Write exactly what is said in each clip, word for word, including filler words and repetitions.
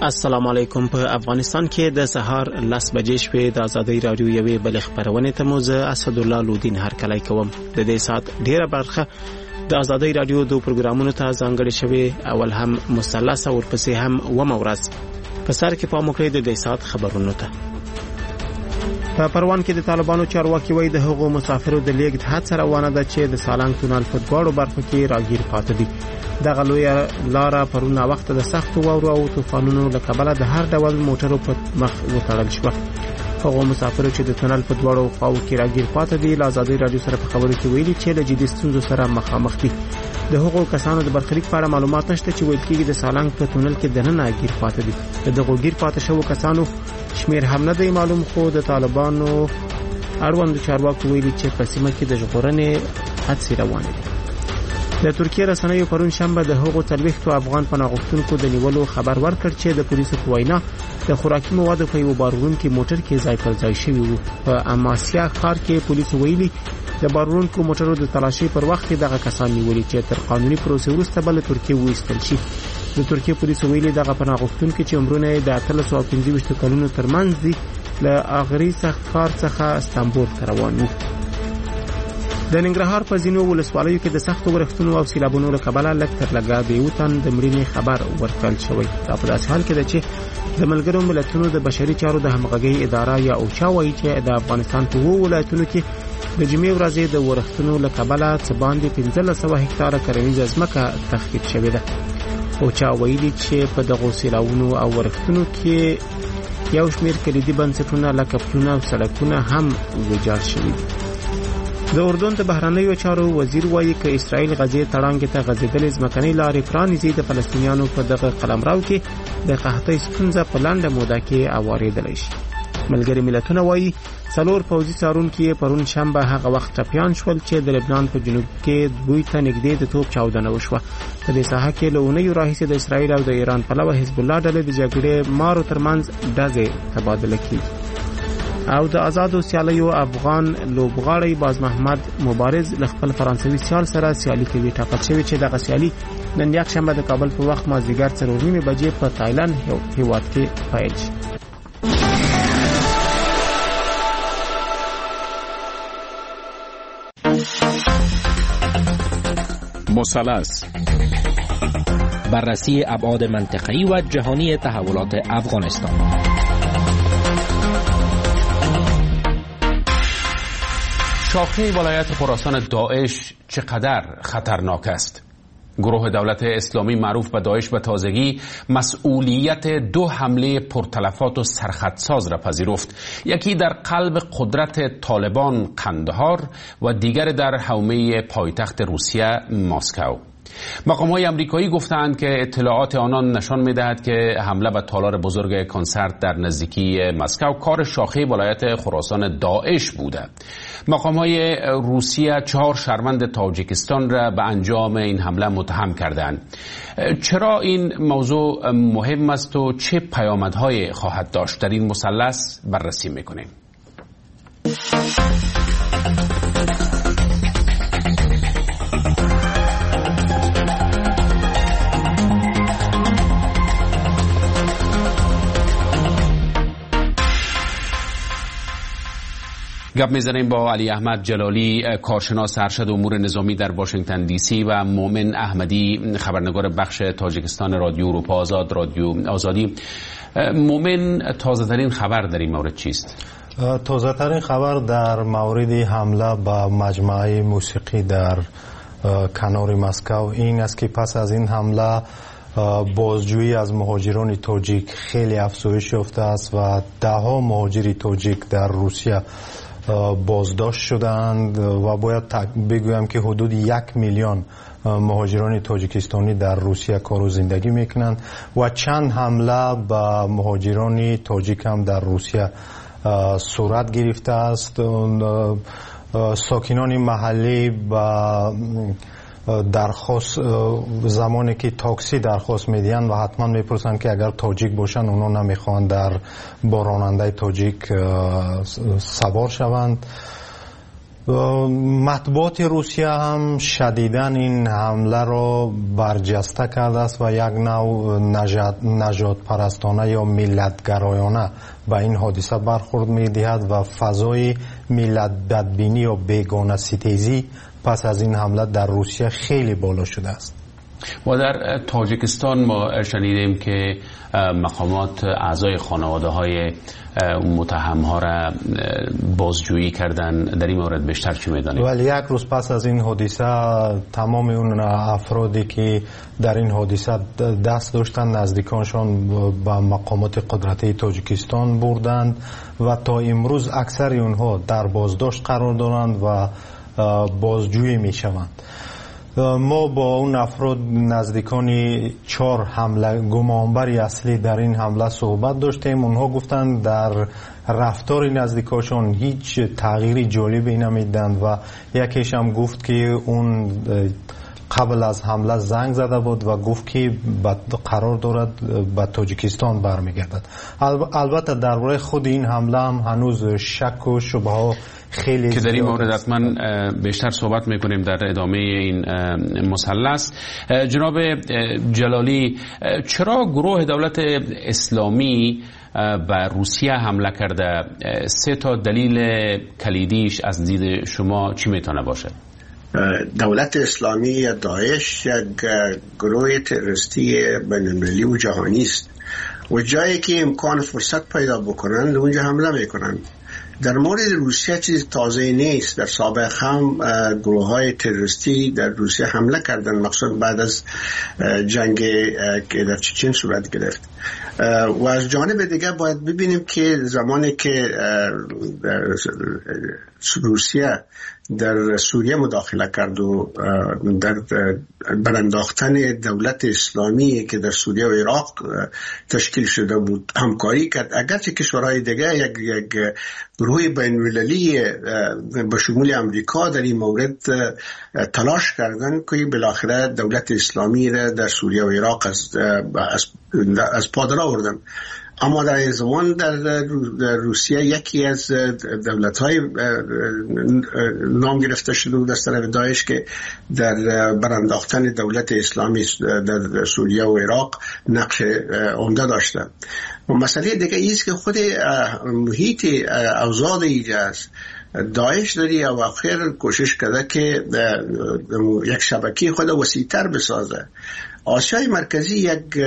السلام علیکم. په افغانستان کې د سهار لس بجې شپې د ازادۍ رادیو یوې بل خبرونه ته مو زه اسدالله لودین هرکلی کوم. د دې سات ډیره برخه د ازادۍ رادیو دوه پروګرامونو ته ځانګړې شوی. اول هم مثلث او ورپسې هم ومه ورځ. په سر کې پام وکړئ د دې سات خبرونو ته. په پروان کې د طالبانو چارواکي وایي د هغو مسافرو د لیږد هڅه روانه ده چې د سالنګ تونل په دواړو برخو کې راګیر پاتې دي. دغه لویه لاره پرونه وخت د سختو واورو او طوفانونو له کبله د هر ډول موټرو په مخ وتړل شوه. هغو مسافرو چې د تونل په دواړو خواو کې راګیر پاتې دي له ازادۍ رادیو سره په خبرو کې ویلي چې له جدي ستونزو سره مخامخ دي. د هغو کسانو د برخلیک په اړه معلومات نشته چې ویل کېږي د سالنګ په تونل کې دننه ګیر پاتې دي. د دغو ګیر پاتې شوو کسانو شمیر هم نه دی معلوم، خو د طالبانو اړوند چارواکو ویلي چې په سیمه کې د ژغورنې هڅې روانې دي. د ترکیه رسنیو پرون شنبه د هغو څلوېښتو افغان پناه غوښتونکو د نیولو خبر ورکړ چې د پولیسو په وینا د خوراکي موادو په یو باروړونکي موټر کې ځای پر ځای شوي وو. په اماسیا ښار کې پولیسو ویلي د باروړونکو موټرو د تلاشي پر وخت دغه کسان نیولي چې تر قانوني پروسې وروسته به له ترکیې وایستل شي. د ترکیه پولیسو ویلي دغه پناه غوښتونکي چې عمرونه یې د اتلس او پنځه ویشت کلونو ترمنځ دي له اغري سخت ښار څخه استانبول ته روان وو. د ننګرهار په ځینو ولسوالیو کې د سختو ورښتونو او سیلابونو له کبله لږ تر لږه د یو تن د مړینې خبر ورکړل شوی. دا په داسې حال کې ده چې د ملګرو ملتونو د بشري چارو د همغږۍ اداره یا اوچا وایي چې د افغانستان په اووه ولایتونو کې د جمعې ورځې د ورښتونو له کبله څه باندې پنځلس سوه هکتاره کرنیزه ځمکه تخریب شوې ده. اوچا ویلي چې په دغو سیلابونو او ورښتونو کې یو شمېر کلیدي بنسټونه لکه پلونه او سړکونه هم ویجاړ شوي دي. د اردن د بهرنیو چارو وزیر وایي که اسرائیل غزې تړانګې ته غځېدلې ځمکنۍ لارې پرانیزي د فلسطینیانو په دغه قلمرو کې د قحطۍ ستونزه په لنډه موده کې اوارېدلی شي. ملګري ملتونه وایي څلور پوځي څارونکي پرون شنبه هغه وخت ټپیان شول چې د لبنان په جنوب کې دوی ته نږدې د توپ چاودنه وشوه. په دې ساحه کې له اونیو راهیسې د اسرائیل او د ایران پلوه حزب الله ډلې د جګړې مارو ترمنځ ډزې تبادله کیږي. او د آزادو سیالیو افغان لوبغاړی باز محمد مبارز له خپل فرانسوي سیال سره سیالي کوي. ټاکل شوی چې دغه سیالي نن یکشنبه د کابل په وخت مازدیګر څلور نیمې بجې په تایلند هیواد کې پیل شي. مثلث بررسی ابعاد منطقه‌ای و جهانی تحولات افغانستان. شاخه ولایت خراسان داعش چقدر خطرناک است؟ گروه دولت اسلامی معروف به داعش به تازگی مسئولیت دو حمله پرتلفات و سرخطساز را پذیرفت. یکی در قلب قدرت طالبان قندهار و دیگر در حومه پایتخت روسیه مسکو. مقام‌های آمریکایی گفتند که اطلاعات آنان نشان می‌دهد که حمله به تالار بزرگ کنسرت در نزدیکی مسکو کار شاخه ولایت خراسان داعش بوده. مقام‌های روسیه چهار شهروند تاجیکستان را به انجام این حمله متهم کردند. چرا این موضوع مهم است و چه پیامدهای خواهد داشت؟ در این مثلث بررسی می‌کنیم. گپ میزنیم با علی احمد جلالی، کارشناس ارشد امور نظامی در واشنگتن دی سی و مومن احمدی، خبرنگار بخش تاجیکستان رادیو اروپا آزاد، رادیو آزادی. مومن، تازه ترین خبر در این مورد چیست؟ تازه ترین خبر در مورد حمله به مجمع موسیقی در کنار مسکو این است که پس از این حمله بازجویی از مهاجران تاجیک خیلی افزایش یافته است و ده ها مهاجر تاجیک در روسیه بازداشت شدند و باید بگویم که حدود یک میلیون مهاجران تاجیکستانی در روسیه کار و زندگی میکنند و چند حمله به مهاجران تاجیک هم در روسیه صورت گرفته است. ساکنان محلی با درخواست زمانی که تاکسی درخواست میدین و حتما میپرسن که اگر تاجیک باشن اونا نمیخوان در با راننده تاجیک سوار شوند. مطبوعات روسیه هم شدیداً این حمله را برجسته کرده است و یک نوع نجات پرستانه یا ملتگرایانه به این حادثه برخورد می‌دهد و فضای ملت بدبینی و بیگانه ستیزی پس از این حمله در روسیه خیلی بالا شده است. و در تاجیکستان ما شنیدیم که مقامات اعضای خانواده های متهم ها را بازجویی کردن. در این مورد بیشتر چی می‌دانید؟ ولی یک روز پس از این حادثه تمام اون افرادی که در این حادثه دست داشتن نزدیکانشان به مقامات قدرتی تاجیکستان بردند و تا امروز اکثر اونها در بازداشت قرار دارند و بازجویی میشوند. ما با اون افراد نزدیکانی چهار حمله گمانبری اصلی در این حمله صحبت داشتیم. اونها گفتند در رفتار نزدیکاشون هیچ تغییری جالبی نمیدند و یکیش هم گفت که اون قبل از حمله زنگ زده بود و گفت که قرار دارد به تاجیکستان برمیگردد. البته درباره خود این حمله هم هنوز شک و شبهه ها خیلی که در این مورد حتما بیشتر صحبت میکنیم در ادامه این مثلث. جناب جلالی، چرا گروه دولت اسلامی به روسیه حمله کرده؟ سه تا دلیل کلیدیش از دید شما چی میتونه باشه؟ دولت اسلامی یا داعش یک گروه تروریستی بین‌المللی و جهانی است و جایی که امکان فرصت پیدا بکنن اونجا حمله میکنن. در مورد روسیه چیز تازه نیست. در سابق هم گروه های تروریستی در روسیه حمله کردن، مخصوصا بعد از جنگ که در چچن صورت گرفت. و از جانب دیگه باید ببینیم که زمانی که روسیه در سوریه مداخله کرد و در برانداختن دولت اسلامی که در سوریه و عراق تشکیل شده بود همکاری کرد، اگرچه کشورهای دیگه یک یک گروه بین‌المللی به شمول امریکا در این مورد تلاش کردن که بالاخره دولت اسلامی را در سوریه و عراق از از, از پا در آوردن. اما در این زمان در روسیه یکی از دولت‌های نام گرفته شده بود از طرف داعش که در برانداختن دولت اسلامی در سوریه و عراق نقش عمده داشته. و مسئله دیگه ایست که خود محیط اوضاع ایجاست داعش داری و آخر کوشش کرده که یک شبکه خود وسیع‌تر بسازه. آسیای مرکزی یک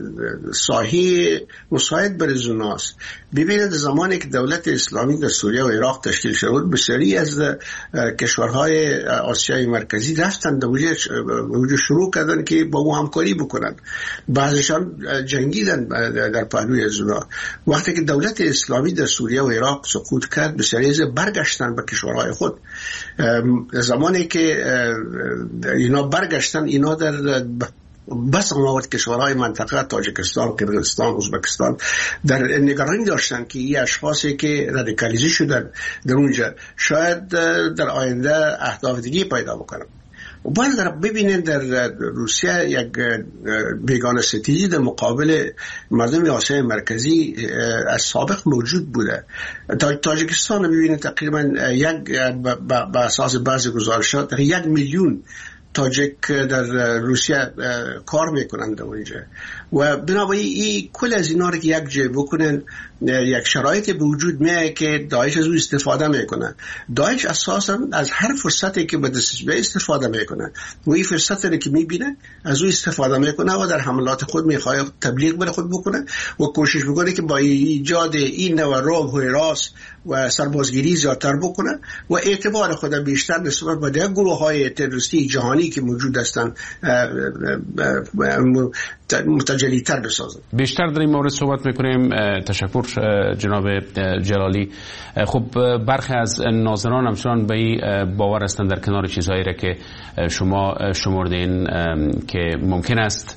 ساحه مساعد برای زوناست. ببینید زمانی که دولت اسلامی در سوریه و عراق تشکیل شد، بسیاری از کشورهای آسیای مرکزی رفتن در وجود شروع کردن که با او همکاری بکنن. بعضیشان جنگیدن در پهلوی زونا. وقتی که دولت اسلامی در سوریه و عراق سقوط کرد، بسیاری از برگشتن به کشورهای خود. زمانی که اینا برگشتن، اینا در بس آمد کشورهای منطقه تاجیکستان، قرقیزستان، ازبکستان در نگرانی داشتن که این اشخاصی که رادیکالیزه شدن در اونجا شاید در آینده اهداف دیگه پیدا بکنن. و باید در ببینید در روسیه یک بیگانه ستیزی در مقابل مردم آسیای مرکزی از سابق موجود بوده. تاجیکستان ببینید تقریبا یک به اساس بعضی گزارشات یک میلیون تاجیک در روسیه کار میکنند در اونجا و بنابراین این کل از اینا رو که یک جای بکنن یک شرایط به وجود میاد که داعش از او استفاده میکنه. داعش اساسا از هر فرصتی که به دستش بیاد استفاده میکنه و این فرصتی رو که میبینه از او استفاده میکنه و در حملات خود میخواد تبلیغ بر خود بکنه و کوشش میکنه که با ایجاد این نوع رعب و هراس و سربازگیری زیادتر بکنه و اعتبار خود بیشتر نسبت به دیگر گروه های تروریستی جهانی که موجود هستند متجلی تر بسازن. بیشتر در این مورد صحبت میکنیم. تشکر جناب جلالی. خب برخی از ناظران همچنان به این باور هستند در کنار چیزهایی را که شما شمردین که ممکن است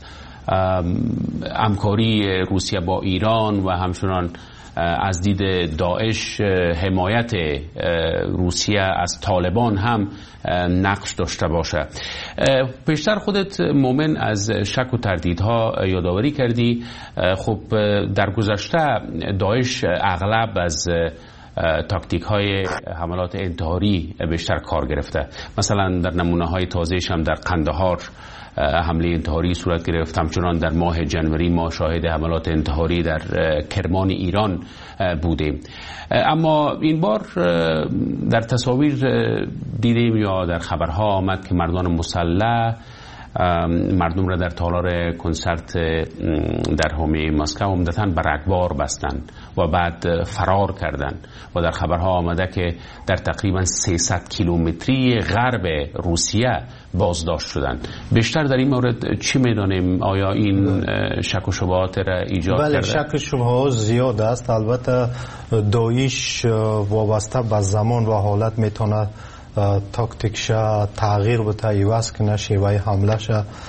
همکاری روسیه با ایران و همچنان از دید داعش حمایت روسیه از طالبان هم نقش داشته باشه. پیشتر خودت مومن از شک و تردیدها یادآوری کردی. خب در گذشته داعش اغلب از تاکتیک های حملات انتحاری بیشتر کار گرفته. مثلا در نمونه های تازه‌اش هم در قندهار حمله انتحاری صورت گرفت. همچنان در ماه جنوری ما شاهد حملات انتحاری در کرمان ایران بودیم. اما این بار در تصاویر دیدیم یا در خبرها آمد که مردان مسلح مردم را در تالار کنسرت در حومه مسکو عمدتاً به رگبار بستند و بعد فرار کردند و در خبرها آمده که در تقریباً سیصد کیلومتری غرب روسیه بازداشت شدند. بیشتر در این مورد چی میدانیم؟ آیا این شک و شبهات را ایجاد بله کرده؟ شک و شبهات زیاد است. البته داعش وابسته به زمان و حالت میتونه تاکتیکش تغییر بده، عوض کنه شیوه حملهش.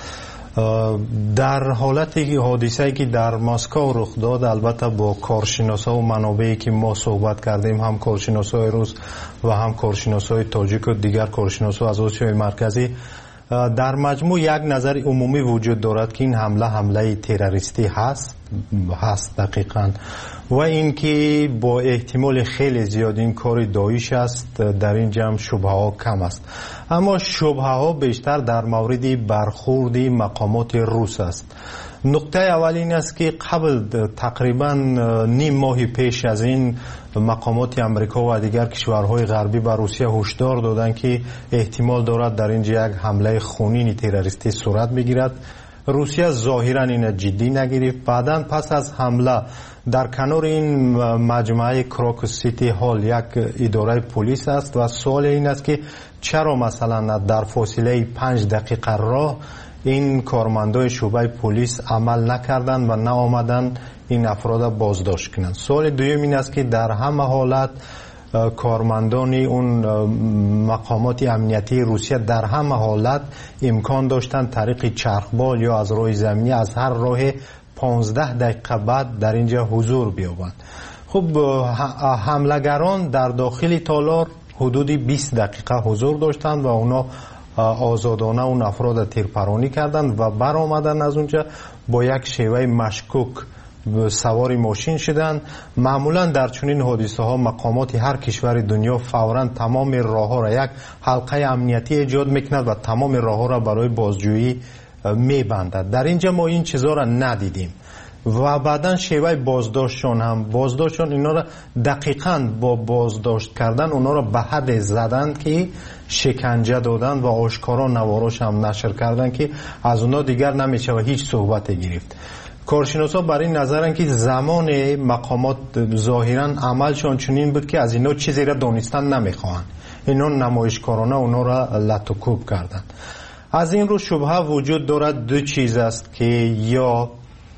در حالت حادثه‌ای که در مسکو رخ داد، البته با کارشناسا و منابعی که ما صحبت کردیم، هم کارشناسای روس و هم کارشناسای تاجیک و دیگر کارشناسا از آسیای مرکزی، در مجموع یک نظر عمومی وجود دارد که این حمله حمله تروریستی هست هست دقیقاً، و اینکه با احتمال خیلی زیاد این کار داعش است. در این جمع شبهه ها کم است، اما شبهه ها بیشتر در مورد برخورد مقامات روس است. نقطه اول این است که قبل تقریبا نیم ماه پیش از این مقامات امریکا و دیگر کشورهای غربی به روسیه هشدار دادند که احتمال دارد در اینجا یک حمله خونین تروریستی صورت بگیرد. روسیه ظاهرا این جدی نگرفت. بعداً پس از حمله در کنار این مجمع کراکوس سیتی هال یک اداره پلیس است و سوال این است که چرا مثلا در فاصله پنج دقیقه راه این کارمندای شعبه پلیس عمل نکردند و نه آمدند این افراد بازداشت کنند. سوال دوم این است که در همه حالت کارمندان اون مقامات امنیتی روسیه در همه حالت امکان داشتند طریق چرخبال یا از راه زمینی از هر راه پانزده دقیقه بعد در اینجا حضور بیابند. خب حملگران در داخل تالار حدود بیست دقیقه حضور داشتند و اونا آزادانه اون افراد تیرپرانی کردند و برآمدن از اونجا با یک شیوه مشکوک سواری ماشین شدند. معمولا در چنین حادثه ها مقامات هر کشور دنیا فوراً تمام راه ها را یک حلقه امنیتی ایجاد میکند و تمام راه ها را برای بازجویی میبندد. در اینجا ما این چیزا را ندیدیم و بعداً شیوه بازداشتشون هم بازداشتشون اینا را دقیقاً با بازداشت کردن اونا را به حد زدن که شکنجه دادن و آشکارا نواراش هم نشر کردن که از اونا دیگر نمیشه و هیچ صحبت گرفت. کارشناسا بر این نظرن که زمان مقامات ظاهراً عملشون چنین بود که از اینا چیزی را دانستن نمیخوان، اینا نمایشکارانه اونا را لطوکوب کردن. از این رو شبهه وجود دارد. دو چیز است که یا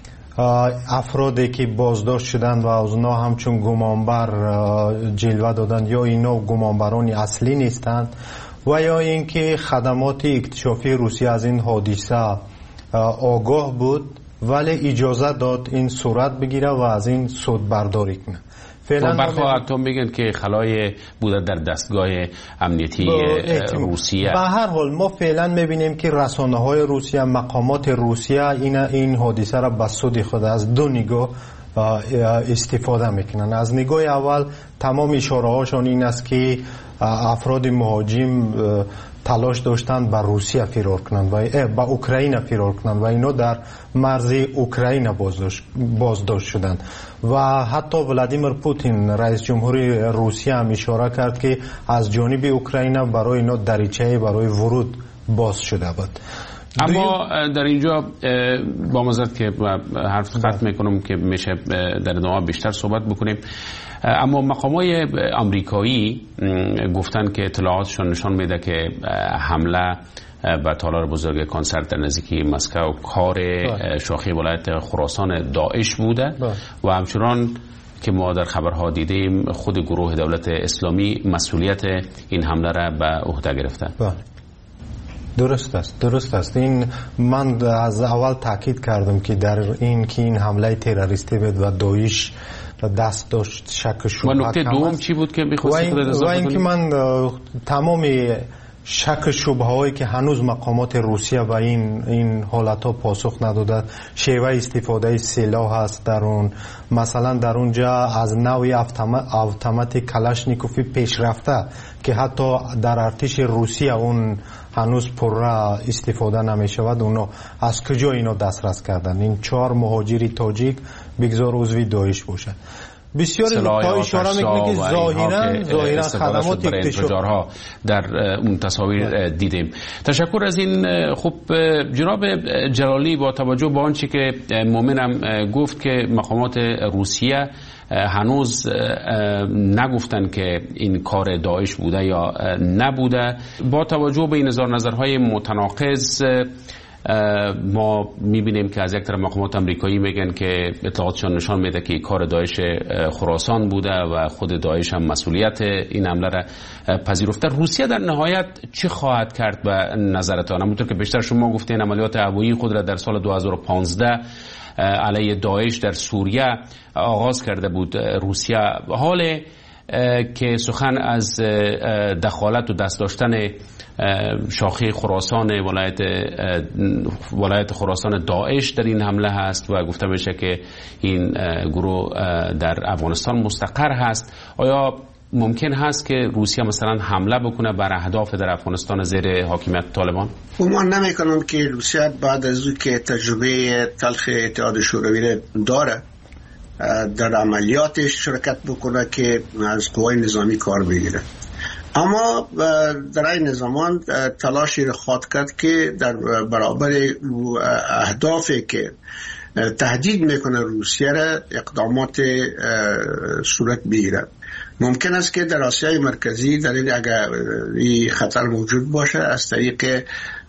افرادی که بازداشت شدند و از اونا همچون گمانبر جلوه دادند یا اینا گمانبران اصلی نیستند، و یا اینکه خدمات اکتشافی روسیه از این حادثه آگاه بود ولی اجازه داد این صورت بگیره و از این سود برداری کنه. فعلا برخواه اتم میگن که خلای بوده در دستگاه امنیتی روسیه. به هر حال ما فعلا میبینیم که رسانه های روسیه، مقامات روسیه این این حادثه را به سود خود از دو نگاه استفاده میکنن. از نگاه اول تمام اشاره هاشون این است که افراد مهاجم تلاش داشتند به روسیه فرار کنند و به اوکراین فرار کنند و اینا در مرز اوکراین بازداشت بازداشت شدند و حتی ولادیمیر پوتین رئیس جمهوری روسیه هم اشاره کرد که از جانب اوکراین برای اینا دریچه برای ورود باز شده بود. اما در اینجا با مزد که حرف ختم میکنم که میشه در ادامه بیشتر صحبت بکنیم، اما مقامای آمریکایی گفتن که اطلاعاتشون نشان میده که حمله و تالار بزرگ کنسرت در نزدیکی مسکو کار شاخه ولایت خراسان داعش بوده و همچنان که ما در خبرها دیدیم خود گروه دولت اسلامی مسئولیت این حمله را به عهده گرفته. درست است درست است این من از اول تاکید کردم که در این که این حمله تروریستی بود و داعش دست داشت شک و شبهه. و نکته دوم چی بود که می‌خواستید خودت اضافه کنید؟ و اینکه من تمام شک شبه هایی که هنوز مقامات روسیه و این این حالت ها پاسخ نداده، شیوه استفاده سلاح هست در اون، مثلا در اونجا از نوع اتومات کلاشنیکوف پیشرفته که حتی در ارتش روسیه اون هنوز پره استفاده نمی شود، اونو از کجا اینو دسترس کردن؟ این چهار مهاجر تاجیک بگذار عضوی داعش باشه. بسیاری نکته اشاره میکنه که ظاهرا ظاهرا خدمات اکتشافی در اون تصاویر دیدیم. تشکر از این. خب جناب جلالی، با توجه به آنچه که مومنم گفت که مقامات روسیه هنوز نگفتن که این کار داعش بوده یا نبوده، با توجه به این نظر نظرهای متناقض ما میبینیم که از یک طرف مقامات امریکایی میگن که اطلاعاتشان نشان میده که کار داعش خراسان بوده و خود داعش هم مسئولیت این حمله را پذیرفته. روسیه در نهایت چه خواهد کرد به نظرتان؟ همونطور که بیشتر شما گفتین عملیات هوایی خود را در سال دو هزار و پانزده علیه داعش در سوریه آغاز کرده بود روسیه. حال که سخن از دخالت و دست داشتن شاخه خراسان ولایت ولایت خراسان داعش در این حمله هست و گفته میشه که این گروه در افغانستان مستقر هست، آیا ممکن هست که روسیه مثلا حمله بکنه بر اهداف در افغانستان زیر حاکمیت طالبان؟ گمان نمی‌کنم که روسیه بعد از او که تجربه تلخ اتحاد شوروی داره در عملیاتش شرکت بکنه که از قوای نظامی کار بگیره، اما در این زمان تلاشی را خواهد کرد که در برابر اهدافی که تهدید میکنه روسیه را اقدامات صورت بگیره. ممکن است که در آسیای مرکزی در این اگر این خطر موجود باشه از طریق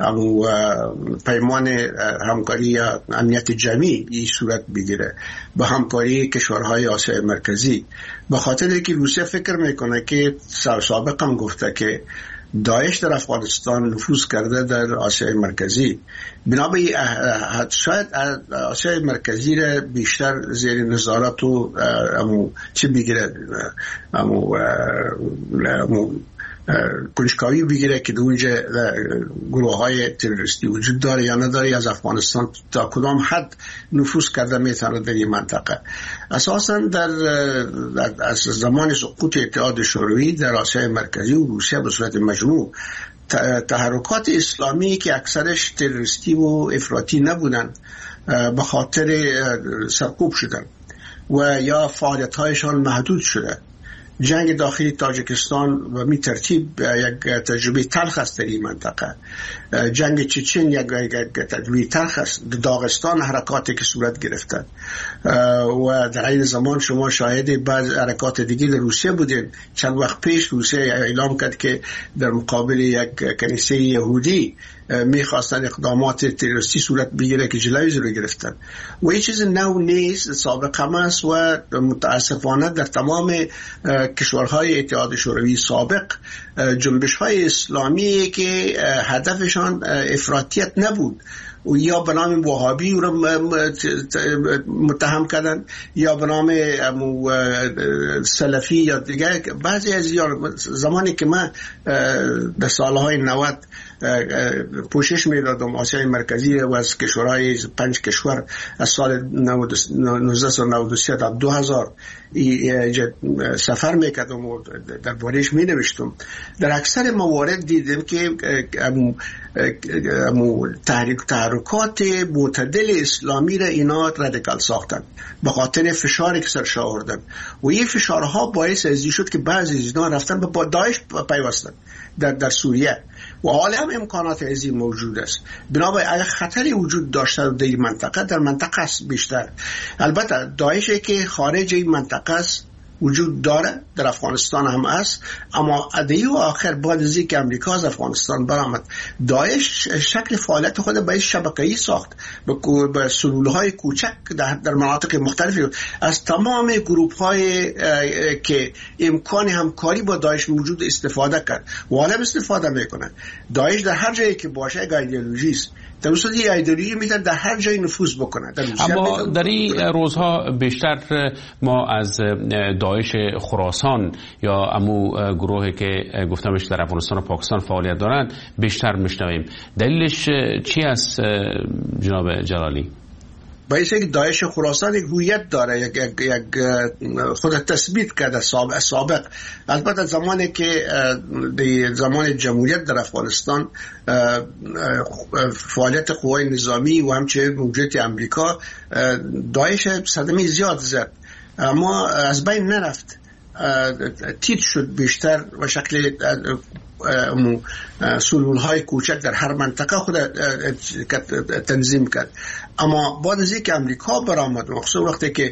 پیمان همکاری یا امنیت جمعی این صورت بگیره به همکاری کشورهای آسیای مرکزی، به خاطر که روسیه فکر میکنه که سابقا هم گفته که داعش در افغانستان نفوذ کرده در آسیای مرکزی، بنابراین شاید آسیای مرکزی را بیشتر زیر نظارت و امو چی بگیره امو امو کنجکاوی بگیره که اونجا گروه های تروریستی وجود داره یا نداره، از افغانستان تا کدام حد نفوذ کرده میتونه در این منطقه. اساسا در, در از زمان سقوط اتحاد شوروی در آسیای مرکزی و روسیه به صورت مجموع تحرکات اسلامی که اکثرش تروریستی و افراطی نبودن به خاطر سرکوب شدن و یا فعالیت هایشان محدود شده. جنگ داخلی تاجیکستان و می ترتیب یک تجربه تلخ است در این منطقه. جنگ چچن یک تجربه تلخ است. داغستان حرکاتی که صورت گرفته و در این زمان شما شاهد بعض حرکات دیگه در روسیه بودین. چند وقت پیش روسیه اعلام کرد که در مقابل یک کنیسه یهودی میخواستن اقدامات تروریستی صورت بگیره که جلوی رو گرفتن و این چیز نو نیست، سابقه هم است و متاسفانه در تمام کشورهای اتحاد شوروی سابق جنبش های اسلامی که هدفشان افراطیت نبود و یا به نام وهابی رو متهم کردن یا به نام سلفی یا دیگه. بعضی از زمانی که من در سالهای نود پوشش میدادم آسیای مرکزی و از کشورهای پنج کشور از سال نوزده نود و سه تا دو هزار سفر میکردم و در بارش می نوشتم، در اکثر موارد دیدم که تحریک تحرکات معتدل اسلامی را اینا رادیکال ساختن به خاطر فشاری که سرش آوردن و این فشارها باعث ازی شد که بعضی از اینا رفتن به داعش پیوستن در در سوریه و حالا هم امکانات ازی موجود است. بنابراین اگر خطری وجود داشته در این منطقه در منطقه است بیشتر، البته داعشی که خارج این منطقه است وجود داره، در افغانستان هم است، اما ادعی و آخر بعد از اینکه امریکا از افغانستان برآمد داعش شکل فعالیت خود به شبکه‌ای ساخت به سلولهای کوچک در, در مناطق مختلفی از تمام گروه‌های که امکان همکاری با داعش موجود استفاده کرد و حالا استفاده میکنه. داعش در هر جایی که باشه یک ایدئولوژی است در صورت این ایدئولوژی میتونه در هر جای نفوذ بکنه. در اما در این روزها بیشتر ما از داعش خراسان یا امو گروهی که گفتمش در افغانستان و پاکستان فعالیت دارند بیشتر میشنویم. دلیلش چی است جناب جلالی؟ باعث اینکه داعش خراسان یک هویت داره، یک یک خود تثبیت کرده سابق سابق البته زمانی که در زمان جمهوریت در افغانستان فعالیت قوای نظامی و همچنین موجودیت امریکا داعش صدمه زیاد زد، اما از بین نرفت، تیت شد بیشتر و شکل سلولهای کوچک در هر منطقه خود تنظیم کرد. اما بعد از اینکه امریکا برآمد، مخصوصا وقتی که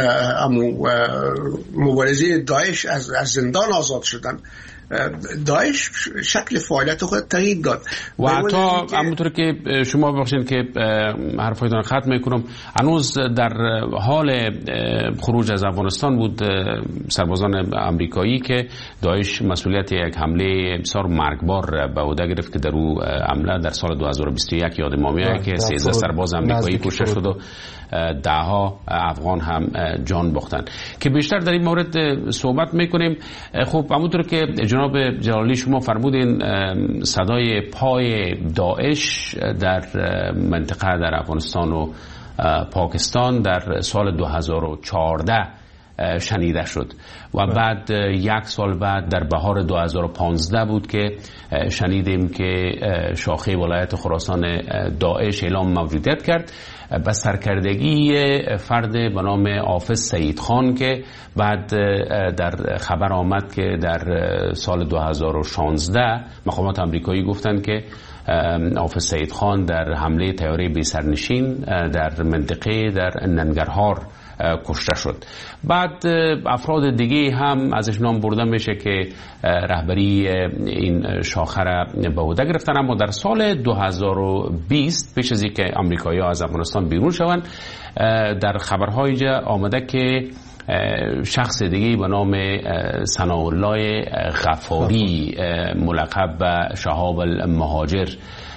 مبارزین داعش از زندان آزاد شدن، داعش شکل فعالیت خود تغییر داد و حتی همونطور که شما بخشین که حرفایتان ختم میکنم، هنوز در حال خروج از افغانستان بود سربازان امریکایی که داعش مسئولیت یک حمله بسیار مرگبار به عهده گرفت که در او حمله در سال دو هزار و بیست و یک یاد ما میاد که سیزده سرباز امریکایی کشته شد و دهها افغان هم جان باختن که بیشتر در این مورد صحبت میکنیم. خب همونطور که جناب جلالی شما فرمودین، صدای پای داعش در منطقه در افغانستان و پاکستان در سال دو هزار و چهارده شنیده شد و بعد یک سال بعد در بهار دو هزار و پانزده بود که شنیدیم که شاخه ولایت خراسان داعش اعلام موجودیت کرد به سرکردگی فرد به نام حافظ سعید خان که بعد در خبر آمد که در سال دو هزار و شانزده مقامات امریکایی گفتند که حافظ سعید خان در حمله طیاره بی سرنشین در منطقه در ننگرهار کشته شد. بعد افراد دیگه هم ازش نام برده میشه که رهبری این شاخه را به عهده گرفتن، اما در سال دو هزار و بیست پیش از اینکه آمریکایی‌ها از افغانستان بیرون شوند در خبرهای جا آمده که شخص دیگه به نام ثناءالله غفاری ملقب به شهاب المهاجر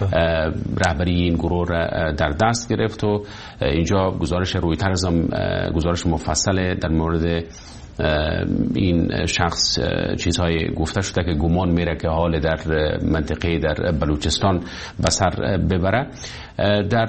رهبری این گروه را در دست گرفت و اینجا گزارش رویترز هم گزارش مفصل در مورد این شخص چیزهای گفته شده که گمان میره که حال در منطقه در بلوچستان به سر ببره. در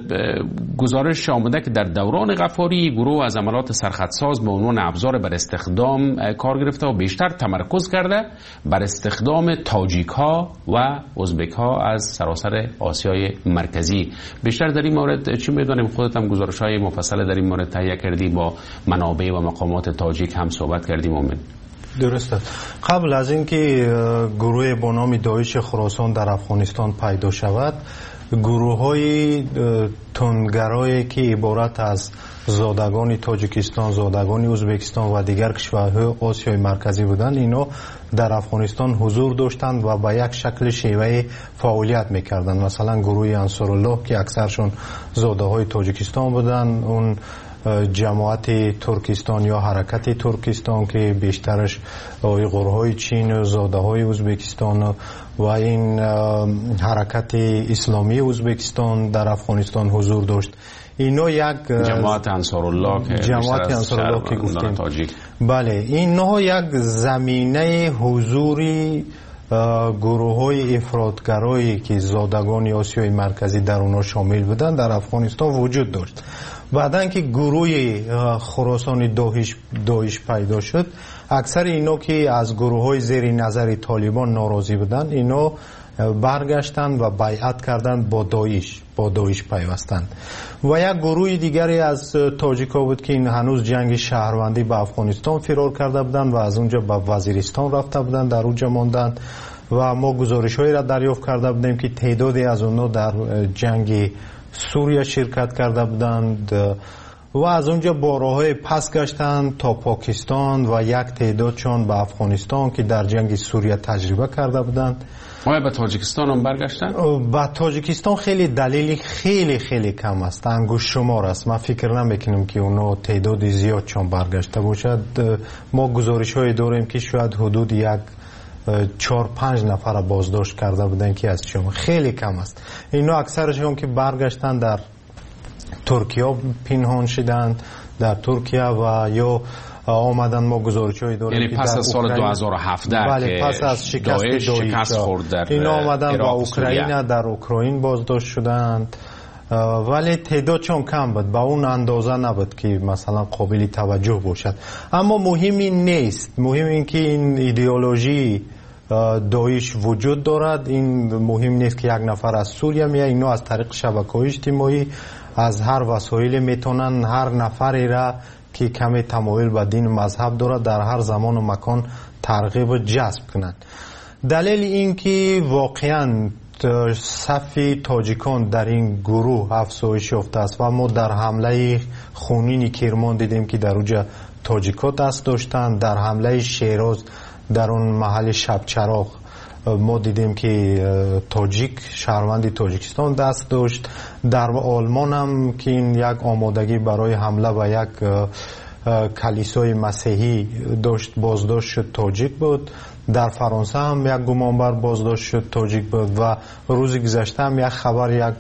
گزارش آمده که در دوران غفاری گروه از عملات سرخطساز به عنوان ابزار بر استخدام کار گرفته و بیشتر تمرکز کرده بر استخدام تاجیک ها و ازبک ها از سراسر آسیای مرکزی. بیشتر در این مورد چی میدونیم؟ خودت هم گزارش های مفصل در این مورد تهیه کردی، با منابع و مقامات تاجیک هم صحبت کردیم. مومن درسته. قبل از اینکه گروه با نام داعش خراسان در افغانستان پیدا شود، گروه های تندگرایی که عبارت از زادگان تاجیکستان، زادگان ازبکستان و دیگر کشورهای آسیای مرکزی بودند، اینا در افغانستان حضور داشتند و به یک شکل شیوه فعالیت میکردند. مثلا گروه انصارالله که اکثرشون زاده های تاجیکستان بودند، اون جماعت ترکستان یا حرکت ترکستان که بیشترش غورهای چین و زاده های ازبکستان و این حرکت اسلامی ازبکستان در افغانستان حضور داشت. اینا یک جماعت انصارالله که جماعت انصارالله که گفتیم، بله، اینا یک زمینه حضوری گروه های افراطگرایی که زادگان آسیای مرکزی در اونا شامل بودن در افغانستان وجود داشت. بعدن که گروه خراسان داعش داعش پیدا شد، اکثر اینا که از گروه های زیر نظر طالبان ناراضی بودن، اینا برگشتند و بیعت کردند با داعش با داعش پیوستند. و یک گروه دیگری از تاجیکا بود که این هنوز جنگ شهروندی به افغانستان فرار کرده بودند و از اونجا به وزیرستان رفته بودند، در اونجا ماندند و ما گزارش هایی را دریافت کرده بودیم که تعدادی از اونها در جنگ سوریه شرکت کرده بودند و از اونجا با راههای پس گشتند تا پاکستان و یک تعدادشان به افغانستان که در جنگ سوریه تجربه کرده بودند. آیا به تاجیکستان هم برگشتن؟ به تاجیکستان خیلی دلیلی خیلی خیلی کم است، انگشت شمار است. من فکر نمیکنم که اونا تعداد زیاد چون برگشته باشد. ما گزارش های داریم که شاید حدود یک چهار پنج نفر بازداشت کرده بودن که از شما خیلی کم است. اینا اکثرشون که برگشتن در ترکیه پنهان شدند در ترکیه و یا آمدن ما گزارش‌های داریم یعنی پس از سال دو هزار و هفده بله، که پس از شکست داعش شکست خورد در اینا آمدن با اوکراین در اوکراین بازداشت شدند، ولی تعداد چون کم بود، با اون اندازه نبود که مثلا قابل توجه باشد. اما مهم این نیست، مهم این که این ایدئولوژی داعش وجود دارد. این مهم نیست که یک نفر از سوریه میاد، اینا از طریق شبکه‌های اجتماعی از هر وسایل میتونن هر نفری را که کمی تمایل به دین و مذهب دارد در هر زمان و مکان ترغیب و جذب کنند. دلیل این که واقعا صف تاجیکان در این گروه افزایش یافته است و ما در حمله خونین کرمان دیدیم که در اونجا تاجیکا دست داشتند، در حمله شیراز در اون محل شب چراغ ما دیدیم که تاجیک شهروند تاجیکستان دست داشت. در آلمان هم که این یک آمادگی برای حمله و یک کلیسای مسیحی داشت بازداشت شد تاجیک بود. در فرانسه هم یک گمانبر بازداشت شد تاجیک بود و روز گذشته هم یک خبر یک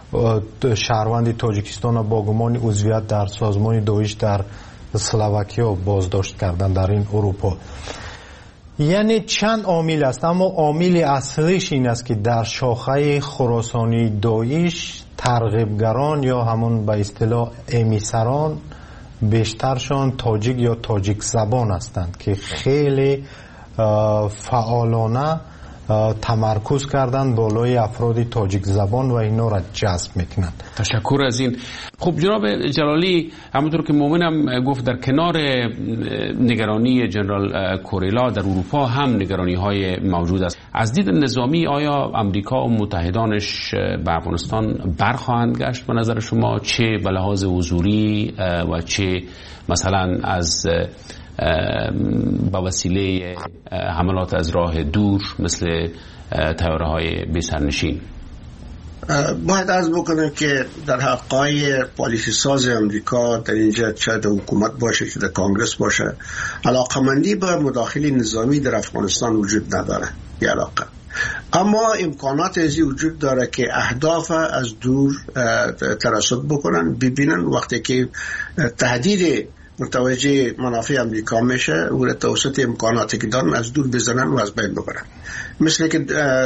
شهروند تاجیکستان با گمان عضویت در سازمان داعش در اسلواکیا بازداشت کردن در این اروپا. یعنی چند عامل است، اما عامل اصلیش این است که در شاخه خراسانی داعش ترغیبگران یا همون به اصطلاح امیسران بیشترشان تاجیک یا تاجیک زبان هستند که خیلی فعالانه تمرکز کردن بالای افراد تاجیک زبان و اینا را جذب میکنند. تشکر از این. خب جناب جلالی، همونطور که مومنم گفت در کنار نگرانی جنرال کوریلا در اروپا هم نگرانی های موجود است. از دید نظامی آیا امریکا و متحدانش به افغانستان برخواهند گشت به نظر شما، چه به لحاظ حضوری و چه مثلا از با وسیله حملات از راه دور مثل طیاره‌های بی سرنشین؟ باید عرض بکنم که در حقای پالیسی ساز امریکا در اینجا چه در حکومت باشه چه در کانگرس باشه علاقمندی به مداخله نظامی در افغانستان وجود نداره یه علاقه، اما امکانات ازی وجود داره که اهداف از دور ترصد بکنن، ببینن وقتی که تهدید متوجه منافع امریکا میشه و توسط امکاناتی که دارن از دور بزنن و از بین ببرن، مثل که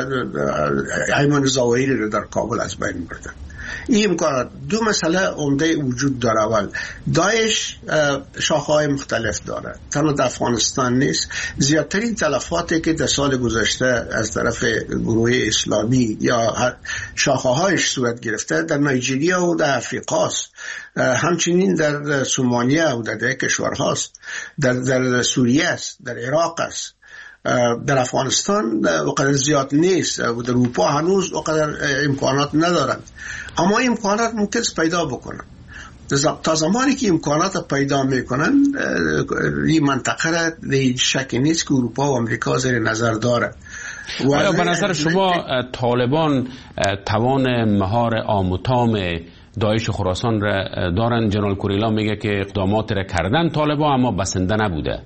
ایمان زاویری رو در کابل از بین بردن. این امکانات دو مسئله عمده وجود داره. اول داعش شاخه‌های مختلف داره، تنها در افغانستان نیست. زیادترین تلفاتی که در سال گذشته از طرف گروه اسلامی یا شاخه‌هایش صورت گرفته در نایجریا و در افریقاست، همچنین در سومالیه و در دیگر کشورهاست، در در سوریه است، در عراق است. در افغانستان وقدر زیاد نیست و در اروپا هنوز وقدر امکانات ندارند، اما امکانات ممکن است پیدا بکنن. تا زمانی که امکانات پیدا میکنن این منطقه را هیچ شکی نیست که اروپا و امریکا زیر نظر داره. آیا به نظر شما طالبان توان مهار آموتام داعش خراسان را دارن؟ جنرال کوریلا میگه که اقدامات را کردن طالبان اما بسنده نبوده.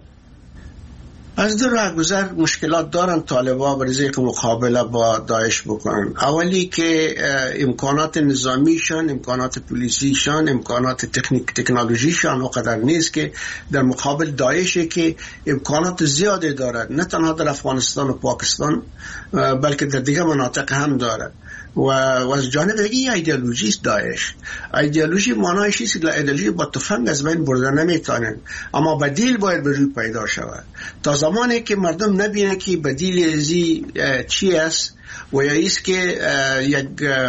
از دو راهگذر مشکلات دارن طالبان برای اینکه مقابله با داعش بکنن. اولی که امکانات نظامیشان، امکانات پلیسیشان، امکانات تکنیک تکنولوژیشان وقدر نیست که در مقابل داعشی که امکانات زیاده دارد، نه تنها در افغانستان و پاکستان بلکه در دیگر مناطق هم دارد. و از جانب این ایدئولوژی است داعش. ایدئولوژی معنایش است که ایدئولوژی با تفنگ از بین بردن نمیتونن، اما بدیل باید به روی پیدا شود. تا زمانی که مردم نبینه که بدیل ازی چی است و یا ایست که یک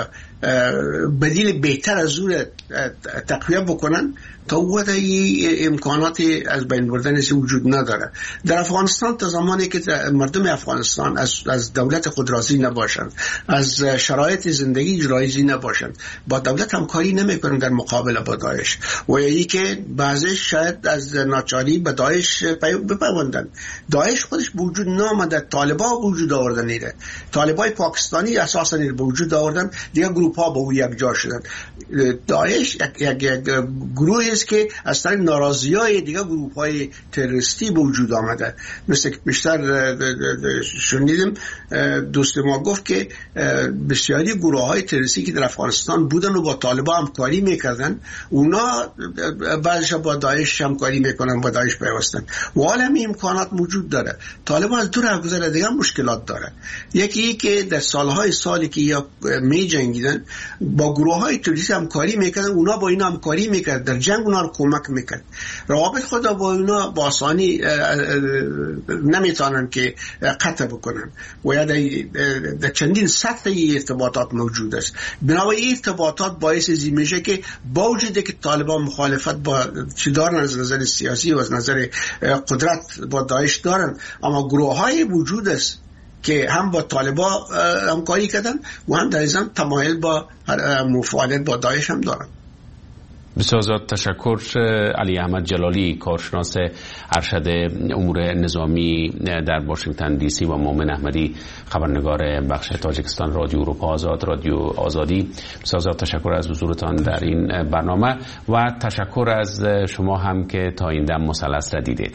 بدیل بهتر از اون تقویه بکنن، تا وقت امکانات از بین بردن وجود نداره. در افغانستان تا زمانی که مردم افغانستان از از دولت خود راضی نباشند، از شرایط زندگی راضی نباشند، با دولت همکاری نمیکنند در مقابله با داعش، و یکی که بعضیش شاید از ناچاری به داعش بپیوندند. داعش خودش به وجود نامده، طالبان وجود آوردن نیره. طالبای پاکستانی اساسا به وجود آوردن، دیگه گروه اروپا با او یک جا شدن. داعش یک یک یک گروهی است که از طریق ناراضی‌های دیگه گروه‌های تروریستی به وجود آمده. مثل که بیشتر شنیدیم دوست ما گفت که بسیاری گروه‌های تروریستی که در افغانستان بودن و با طالبان همکاری میکردن، اونا بعضی‌ها با داعش همکاری میکنن، با داعش پیوستن و حالا همین امکانات موجود داره. طالبان از دو راه گذر دیگه مشکلات داره. یکی که در سالهای سالی که یا می جنگیدن با گروه‌های تروریستی همکاری میکردن، اونا با اینا همکاری میکرد، در جنگ اونا رو کمک میکرد. روابط خود با اینا با آسانی نمیتونن که قطع بکنن و یا در چندین سطح ارتباطات موجود است. بنابراین ارتباطات باعث این میشه که با وجودی که طالبان مخالفت با چی دارن از نظر سیاسی و از نظر قدرت با داعش دارن، اما گروه‌های وجود است که هم با طالبان همکاری کردن و هم در ضمن تمایل با مفاوضت با داعش هم دارن. بسیار زیاد تشکر. علی احمد جلالی، کارشناس ارشد امور نظامی در واشنگتن دی سی، و مومن احمدی، خبرنگار بخش تاجیکستان رادیو اروپا آزاد، رادیو آزادی. بسیار زیاد تشکر از حضورتان در این برنامه و تشکر از شما هم که تا این دم مثلث را دیدید.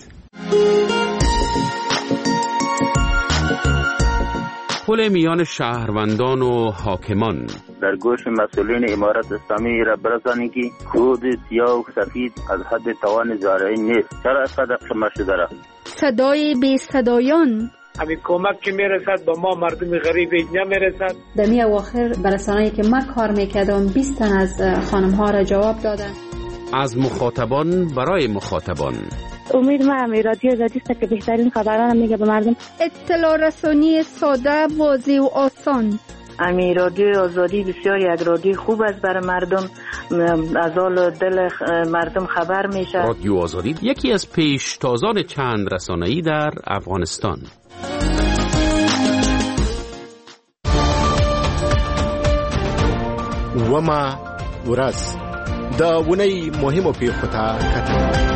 پل میان شهروندان و حاکمان در گوش مسئولین امارت اسلامی را برسانید که خود سیاه و سفید از حد توان زارعین نیست. چرا اینقدر شما شده را؟ صدای بی صدایان، همین کمک که میرسد با ما مردم غریب نمیرسد. در می اواخر برسانه‌ای که من کار میکردم بیست تن از خانم ها را جواب دادن. از مخاطبان برای مخاطبان. امید ما هم رادیو آزادی است که بهترین خبران میگه به مردم. اطلاع رسانی ساده، واضح و آسان. امی رادیو آزادی بسیار یک رادیو خوب است برای مردم، از حال دل مردم خبر میشه. رادیو آزادی یکی از پیشتازان چند رسانه‌ای در افغانستان. وما ورځ د ونی مهمو پیښو ته کتل.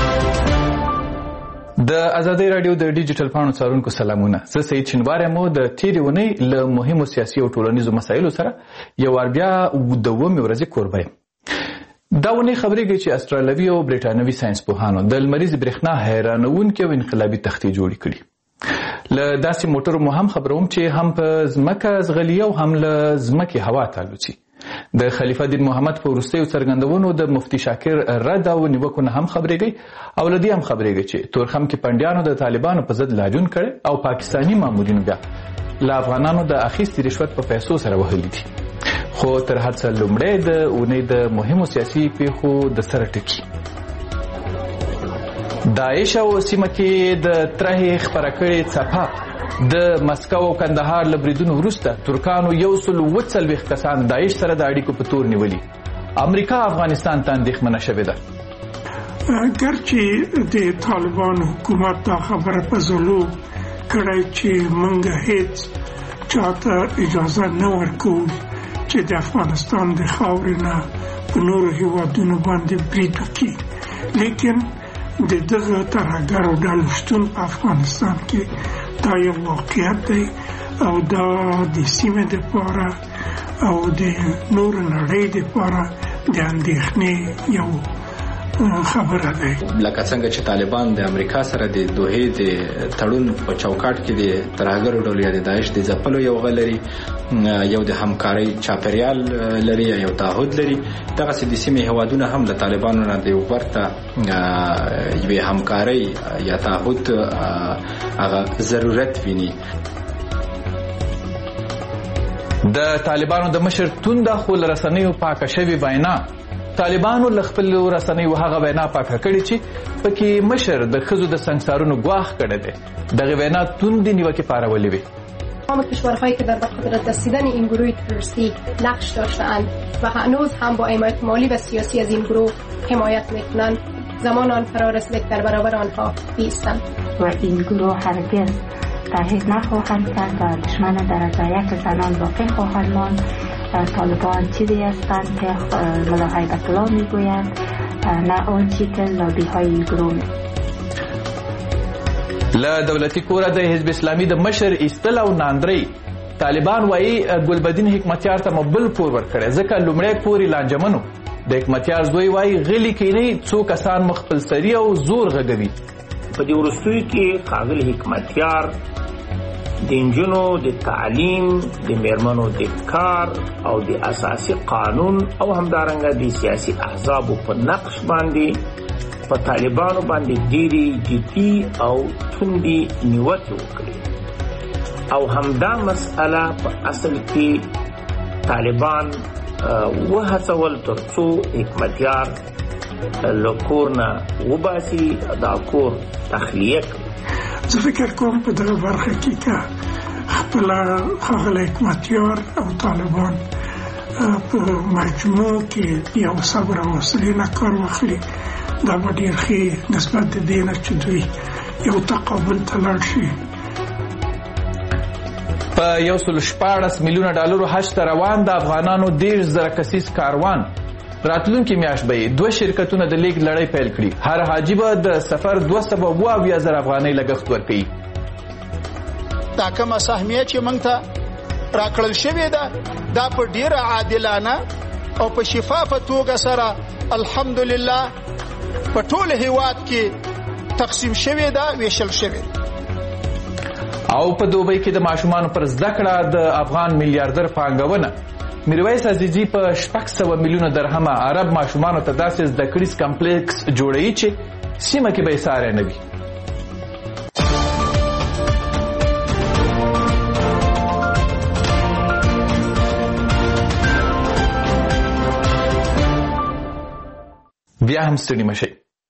د ازادي رادیو د ډیجیټل پاڼو څارونکو سلامونه. زه سید شینواری مو د تیرې ونې له مهمو سیاسي او ټولنیزو مسایلو سره یو وار بیا د اوومې ورځې کوربه یم. دا ونې خبرېږي چې استرالیوي او برېټانوي ساینسپوهانو د لمریزې برېښنا حیرانوونکې او انقلابي تختې جوړې کړي. له داسې موټرو مو هم خبروم چې هم په ځمکه ځغلي او هم له ځمکې هوا ته الوځي. د خلیفه دین محمد په وروستیو څرګندونو د مفتی شاکر رد او نیوکو نه هم خبرېږي او له دې هم خبرېږي چې تورخم کې پنډیانو د طالبانو په ضد لاجون کړي او پاکستاني مامورینو بیا له افغانانو د اخیستې رشوت په پیسو سره وهلي دي. خو تر هر څه لومړی د اونۍ د مهمو سیاسي پیښو د سره ټکي. داعش او سیمه کې د ترهې خپره کړې څپه د مسکو او کندهار له بریدونو وروسته ترکانو یو سل اووه څلوېښت کسان داعش سره د اړیکو په تور نیولي. امریکا افغانستان ته اندېښمنه شوې ده. ګرچې د طالبان حکومت دا خبره په زلو کړی چې موږ هیڅ چاته اجازه نه ورکوو چې د افغانستان د خاورې نه په نورو هیوادونو باندې برید وکړي، لیکن د دغه ترهګرو ډلو شتون په افغانستان کې دا یو واقعیت دی او دا د سیمې دپاره او د نور نړۍ دپاره د اندېښنې یو خبره ده. لکه څنګه چې طالبان د امریکا سره د دوحې د تړون په چوکاټ کې د ترهګرو ډلو یا د داعش د ځپلو یو غل لري، یو د همکارۍ چاپیریال لري، یو تعهد لري، دغسې د سیمې هیوادونه هم د طالبانو نه د یو ورته یوې همکارۍ یا تعهد هغه ضرورت ویني. د طالبانو د مشر تونده خو له رسنیو پاکه شوې وینا طالبانو له خپل رسنیو هغه وینا پاکه کړې چې پکې مشر د ښځو د سنګسارونو ګواښ کړی دی. دغه وینا توندې نیوکې پارولې وې. تمام کشورهایی که در قدرت رسیدن این گروه تروریستی نقش داشته‌اند و هنوز هم با حمایت مالی و سیاسی از این گروه حمایت می‌کنند، زمان آن فرا رسیده در برابر آنها بایستند. و این گروه هرگز تحریک نخواهند کرد و دشمن در رضایت زنان باقی خواهند ماند. طالبان چیزی هستند که ملا هیبت الله میگوید، نه آنچه که لابی های گروه می. له دولتي کوره د حزب اسلامي د مشر ایستل او ناندري طالبان وایي ګلبدین حکمتیار ته مبل پور ورکړی ځکه لومړی پور یې لانجمنو. د حکمتیار زوی وایي غلي کینی څو کسان مخ خپلسري او زور غږوي. په دې وروستیو کې ښاغلي حکمتیار د نجونو د تعلیم، د میرمنو د کار او د اساسي قانون او همدارنګه د سیاسي احزابو په نقش باندې په طالبانو باندې ډېرې جدي او توندې نیوکې وکړي او همدا مسئله په اصل کې طالبان وهڅول تر څو حکمتیار له کور نه وباسي، دا کور تخلیه کړي. زه فکر کوم په دغه برخه کې که خپله ښاغلی حکمتیار او طالبان په مجموع کې یو صبر او حوصلې نه کار واخلي، دا به ډېر ښې نسبت د دې نه چې دوی یو تقابل ته لاړ شي. په یو سل شپاړس میلیونه ډالرو حج ته روان د افغانانو دېرش زره کسیز کاروان راتلونکي میاشت به دوه شرکتونه د لیږد لړۍ پیل کړي. هر حاجي به د سفر دوه سوه اوه اویا زره افغانۍ لګښت ورکوي. دا کومه سهمیه چې موږ ته راکړل شوې ده دا په ډېره عادلانه او په شفافه توګه سره الحمدلله په ټول هیواد کې تقسیم شوې ده، ویشل شوې. او په دوبۍ کې د ماشومانو پر زده کړه د افغان میلیاردر پانګونه میرویس عزیزي په شپږ سوه میلیونه درهمه عرب ماشومانو ته داسې زده کړیز کمپلیکس جوړوي چې سیمه کې به یې ساری نه وي. بیا هم ستړي مشئ.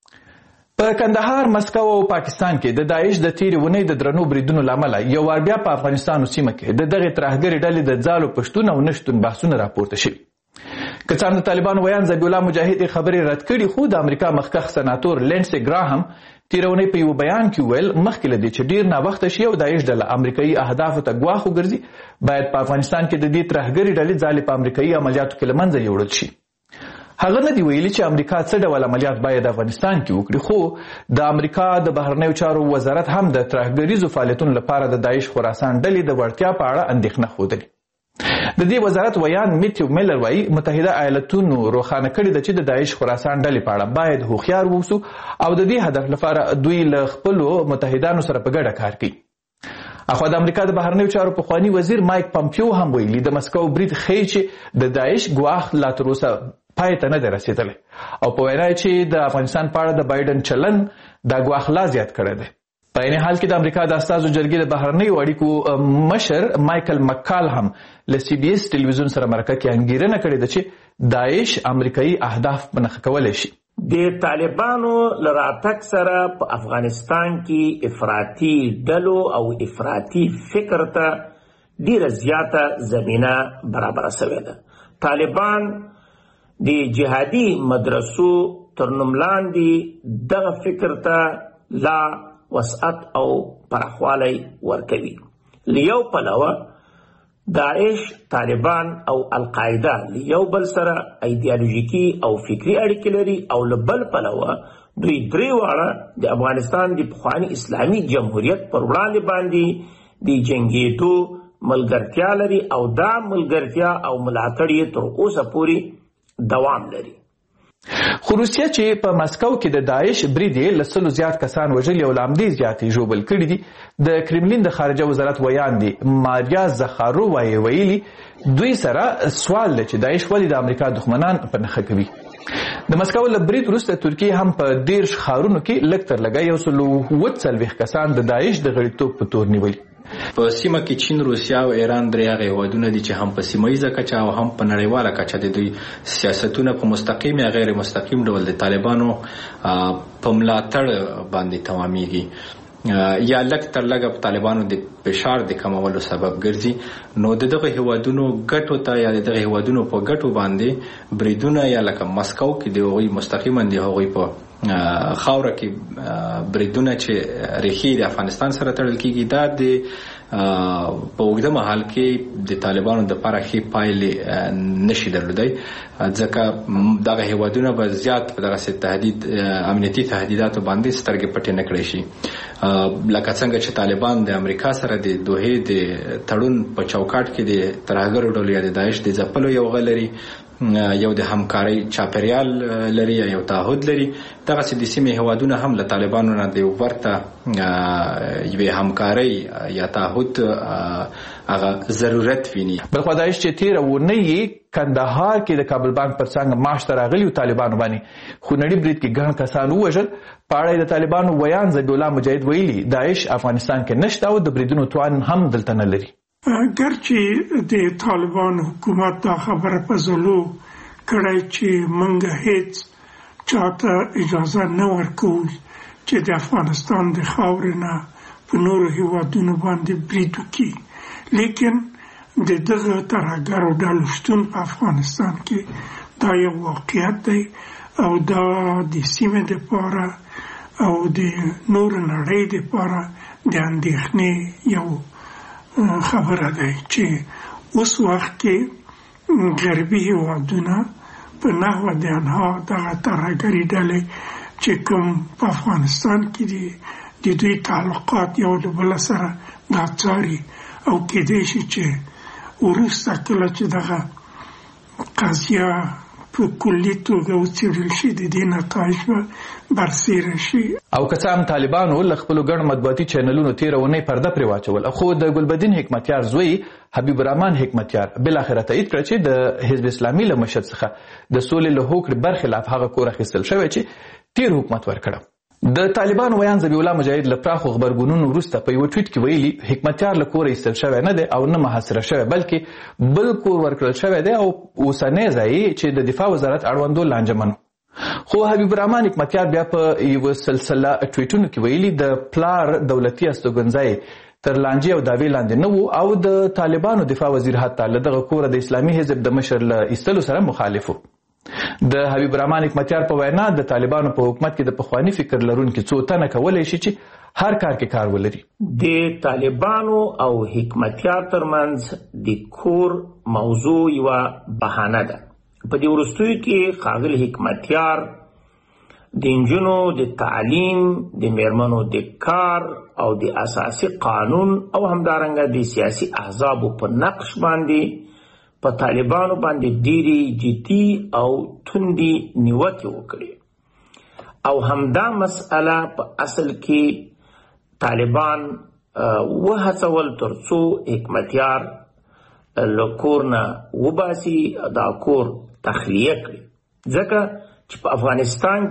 په کندهار، مسکو او پاکستان کې د داعش د تیرې اونۍ د درنو بریدونو له امله یو وار بیا په افغانستان او سیمه کې د دغې ترهګرې ډلې د ځالو پشتون او نشتون بحثونه راپورته شوي. که څه هم د طالبانو ویان ذبیح الله مجاهد یې خبرې رد کړي، خو د امریکا مخکښ سناتور لینډسي ګراهم تیره اونۍ په یو بیان کې وویل مخکې له دې چې ډېر ناوخته شي او داعش ډله امریکایي اهدافو ته ګواښ وګرځي، باید په افغانستان کې د دې ترهګرې ډلې ځالې په امریکایي عملیاتو کې له منځه یوړل شي. هغه نه دی ویلي چې امریکا څه ډول عملیات باید افغانستان کې وکړي، خو د امریکا د بهرنیو چارو وزارت هم د ترهګریزو فعالیتونو لپاره د داعش خراسان ډلې د وړتیا په اړه اندېښنه ښودلې. د دې وزارت ویان میتیو میلر وایي متحده ایالتونو روښانه کړي ده چې د داعش خراسان ډلې په اړه باید هوښیار واوسو او د دې هدف لپاره دوی له خپلو متحدانو سره په ګډه کار کوي. اخوا د امریکا د بهرنیو چارو پخواني وزیر مایک پمپیو هم ویلي د مسکو برید ښیي چې د داعش ګواښ لا تر اوسه پای ته نه دی رسېدلی او په وینا چې د افغانستان په اړه د بایډن چلن دا ګواښ لا زیات کړی دی. په عین حال کې د امریکا د استازو جرګې د بهرنیو اړیکو مشر مایکل مکال هم له سی بي اس ټلویزیون سره مرکه کې انګیرنه کړې ده چې داعش امریکایي اهداف په نښه کولی شي. د طالبانو له راتګ سره په افغانستان کې افراطي ډلو او افراطي فکر ته ډېره زیاته زمینه برابره شوې ده. طالبان د جهادي مدرسو تر نوم لاندې دغه فکر ته لا وسعت او پراخوالی ورکوي. له یو پلوه داعش، طالبان او القاعده له یو بل سره ایدیالوژیکي او فکري اړیکې لري او له بل پلوه دوی درې واړه د افغانستان د پخواني اسلامي جمهوریت پر وړاندې باندې د جنګېدو ملګرتیا لري او دا ملګرتیا او ملاتړ یې تر اوسه پورې دوام لري. خو روسیه چې په مسکو کې د داعش برید یې له سلو زیات کسان وژلي او له همدې زیاتې ژوبل کړي دي، د کرملین د خارجه وزارت ویان دی ماریا زخارووا یې ویلي دوی سره سوال دی چې داعش ولې د امریکا دښمنان په نښه کوي. د مسکو له برید وروسته ترکیه هم په دېرش ښارونو کې لږ تر لږه یو سل اووه څلوېښت کسان د داعش د غړیتوب په تور نیولي. په سیمه کې چین، روسیا او ایران درې هغه هیوادونه دي چې هم په سیمایي کچه او هم په نړیواله کچه د دوی سیاستونه په مستقیم یا غیر مستقیم ډول د طالبانو په ملاتړ باندې تمامیږي یا لږ تر لږه په طالبانو د فشار د کمولو سبب ګرځي. نو دغه هیوادونو ګټو ته یا دغه هیوادونو په ګټو باندې بریدونه یا لکه مسکو کې د هغوی مستقیما د هغوی په خاوره کې بریدونه چې ریښې د افغانستان سره تړل کیږي دا د په اوږده مهال کې د طالبانو د لپاره ښې پایلې نشي درلودی ځکه دغه هیوادونه به زیات په دغه تهدید امنیتي تهدیداتو باندې سترګې پټې نه کړی شي لکه څنګه چې طالبان د امریکا سره د دوحې د تړون په چوکاټ کې د ترهګرو ډلو یا د داعش د ځپلو یو غل لري یو د همکارۍ چاپیریال لري یو تعهد لري دغسې د سیمې هیوادونه هم له طالبانو نه د ورته یوې همکارۍ یا تعهد هغه ضرورت ویني. بلخوا داعش چې تېره اونۍ کندهار کې د کابل بانک پر څنګ معاش ته راغلي وو طالبانو باندې خونړي برید کې ګڼ کسان ووژل. په اړه د طالبانو ویان ذبیح الله مجاهد ویلي داعش افغانستان کې نشته او د بریدونو توان هم دلته نه لري. ګرچې د طالبان حکومت دا خبره په زلو کړی چې موږ هیڅ چاته اجازه نه ورکوو چې د افغانستان د خاورې نه په نورو هیوادونو باندې برید وکړي لیکن د دغه ترهګرو ډلو شتون په افغانستان کې دا یو واقعیت دی او دا د سیمې دپاره او د نورو نړۍ دپاره د اندېښنې یو خبره ده چې اوس وخت کې غربي هیوادونه په نحو د انها دغه ترهګري ډلې چې کوم په افغانستان کې دي د دوی تعلقات یو د بل سره دا څاري او کېدای شي چې وروسته کله چې دغه قضیه په کلي توګه وڅېړل شي د دې نتایج به برسېره شي. او که څه هم طالبانو له خپلو ګڼو مطبوعاتي چینلونو تېره اونۍ پرده پرې واچول خو د ګلبدین حکمتیار زوی حبیب الرحمن حکمتیار بالاخره تایید کړه چې د حزب اسلامي له مشر څخه د سولې له هوکړې برخلاف هغه کور اخیستل شوی چې تېر حکومت ورکړه. د طالبانو ویان ذبیح الله مجاهد له پراخو غبرګونونو وروسته په یو ټویټ کې ویلي حکمتیار له کوره ایستل شوی نه دی او نه محاصره شوی بلکې بل کور ورکړل شوی دی او اوسنی ځای چې د دفاع وزارت اړوندو لانجمن. خو حبیب الرحمن حکمتیار بیا په یو سلسله ټویټونو کې ویلي د پلار دولتي استوګنځای تر لانجې او دعوې لاندې نه وو او د طالبانو دفاع وزیر حتی له دغه کوره د اسلامي حزب د مشر له ایستلو سره مخالف و. د حبیب الرحمن حکمتیار په وینا د طالبانو په حکومت کې د پخواني فکر لرونکي څو تنه کولی شي چې هر کار کې کار ولري. د طالبانو او حکمتیار ترمنځ د کور موضوع یوه بهانه ده. په دې وروستیو کې ښاغلی حکمتیار د نجونو د تعلیم د میرمنو د کار او د اساسي قانون او همدارنګه د سیاسي احزابو په نقش باندې په طالبانو باندې ډېرې جدي او توندې نیوکې وکړې او همدا مسئله په اصل کې طالبان وهڅول تر څو حکمتیار له کور نه وباسي دا کور تخلیه کړي ځکه چې په افغانستان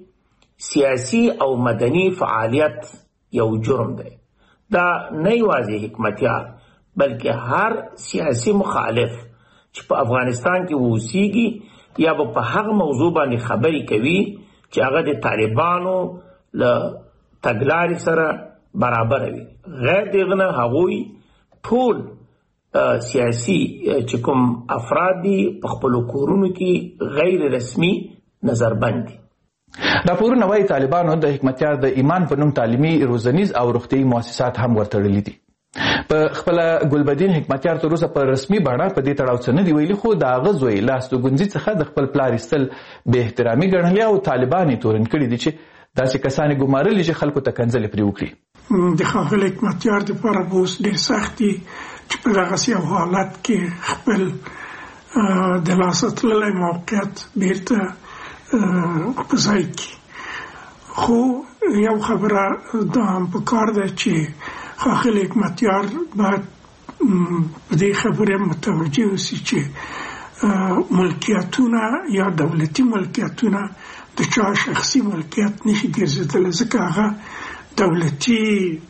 کې سیاسي او مدني فعالیت یو جرم دی. دا نه یوازې حکمتیار بلکې هر سیاسي مخالف چې په افغانستان کې اوسیږي یا به په هغه موضوع باندې خبرې کوي چې هغه د طالبانو له تګلارې سره برابر وي. غیر دغه نه هغوی ټول سیاسي چې کوم افراد دي په خپلو کورونو کې غیر رسمي نظربند دي. راپورونه وایي طالبانو د حکمتیار د ایمان په نوم تعلیمي روزنیز او روغتیایي مؤسسات هم ورتړلي دي. په خپله ګلبدین حکمتیار تر اوسه په رسمي بڼه په دې تړاو څه نه دي ویلي خو د هغه زوی له استوګنځي څخه د خپل پلار ایستل بې احترامي ګڼلي او طالبان یې تورن کړي دي چې داسې کسان یې ګمارلي چې خلکو ته کنځلې پرې وکړي. د ښاغلي حکمتیار دپاره به اوس ډېر سخت دي چې په دغسې یو حالت کې خپل د لاسه تللی موقعیت بېرته په ځای کړي. خو یو خبره دا هم پکار ده چې ښاغلی حکمتیار باید په دې خبرې متوجه اوسي چې ملکیتونه یا دولتي ملکیتونه د چا شخصي ملکیت نشي ګرځېدلی ځکه هغه دولتي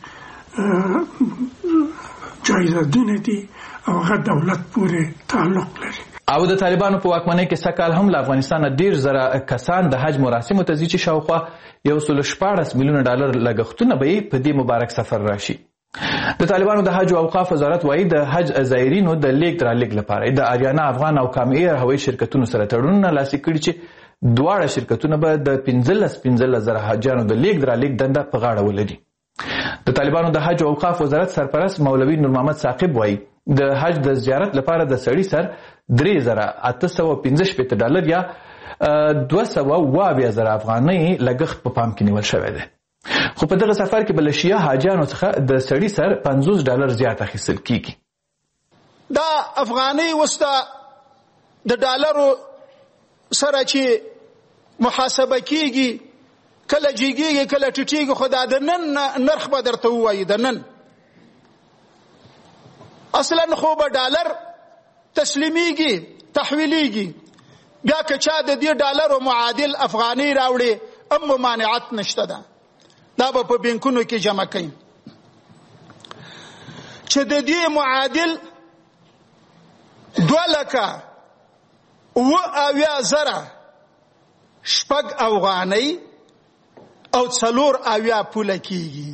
جایدادونه دي او هغه دولت پورې تعلق لري. او د طالبانو په واکمنۍ کې سږ کال هم له افغانستانه ډېر زره کسان د حج مراسمو ته ځي چې شاوخوا یو سل شپاړس میلیونه ډالر لګښتونه به یې په دې مبارک سفر راشي. د طالبانو د حج او اوقاف وزارت وایي د حج زایرینو د لیږد رالېږد لپاره د آریانا افغان او کام ایر هوایي شرکتونو سره تړونونه لاسلیک کړي چې دواړه شرکتونه به د پنځلس پنځلس زره حاجیانو د لیږد رالېږد دنده په غاړه ولري. د طالبانو د حج او اوقاف وزارت سرپرست مولوي نور محمد ثاقب وایي د حج د زیارت لپاره د سړي سر درې زره اته سوه پنځه شپېته ډالر یا دوه سوه اووه اویا زره افغانۍ لګښت په پام کې نیول شوی دی. خو په دغه سفر کې به له شیعه حاجیانو څخه د سړي سر پنځوس ډالر زیات اخیستل کیږي. دا افغانۍ اوس د ډالرو سره چې محاسبه کیږي کله جیږي کله ټیټیږي، خو دا د نن نرخ به درته ووایي. د نن اصلا خو به ډالر تسلیمیږي تحویلیږي، بیا که چا د دې ډالرو معادل افغانۍ راوړي هم ممانعت نشته ده، دا به په بینکونو کې جمع کوي چې د دې معادل دوه لکه اوه اویا زره شپږ افغانۍ او څلور اویا پوله کیږي.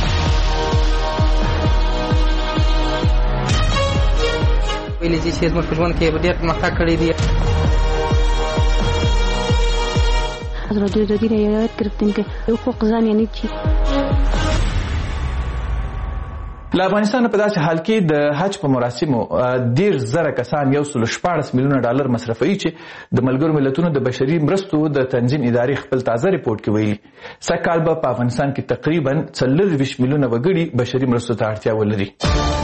ویلي چې زموږ په ژوند کې ډېر پرمختګ کړی دی. از رادیو آزادی رعایت گرفتیم که حقوق زن یعنی چی؟ له افغانستان په داسې حال کې د حج په مراسمو ډېر زره کسان یو سل شپاړس میلیونه ډالر مصرفوي چې د ملګرو ملتونو د بشري مرستو د تنظیم ادارې خپل تازه ریپورت کې ویلي سږ کال به په افغانستان کې تقریبا څلرویشت میلیونه وګړي بشري مرستو ته اړتیا ولري.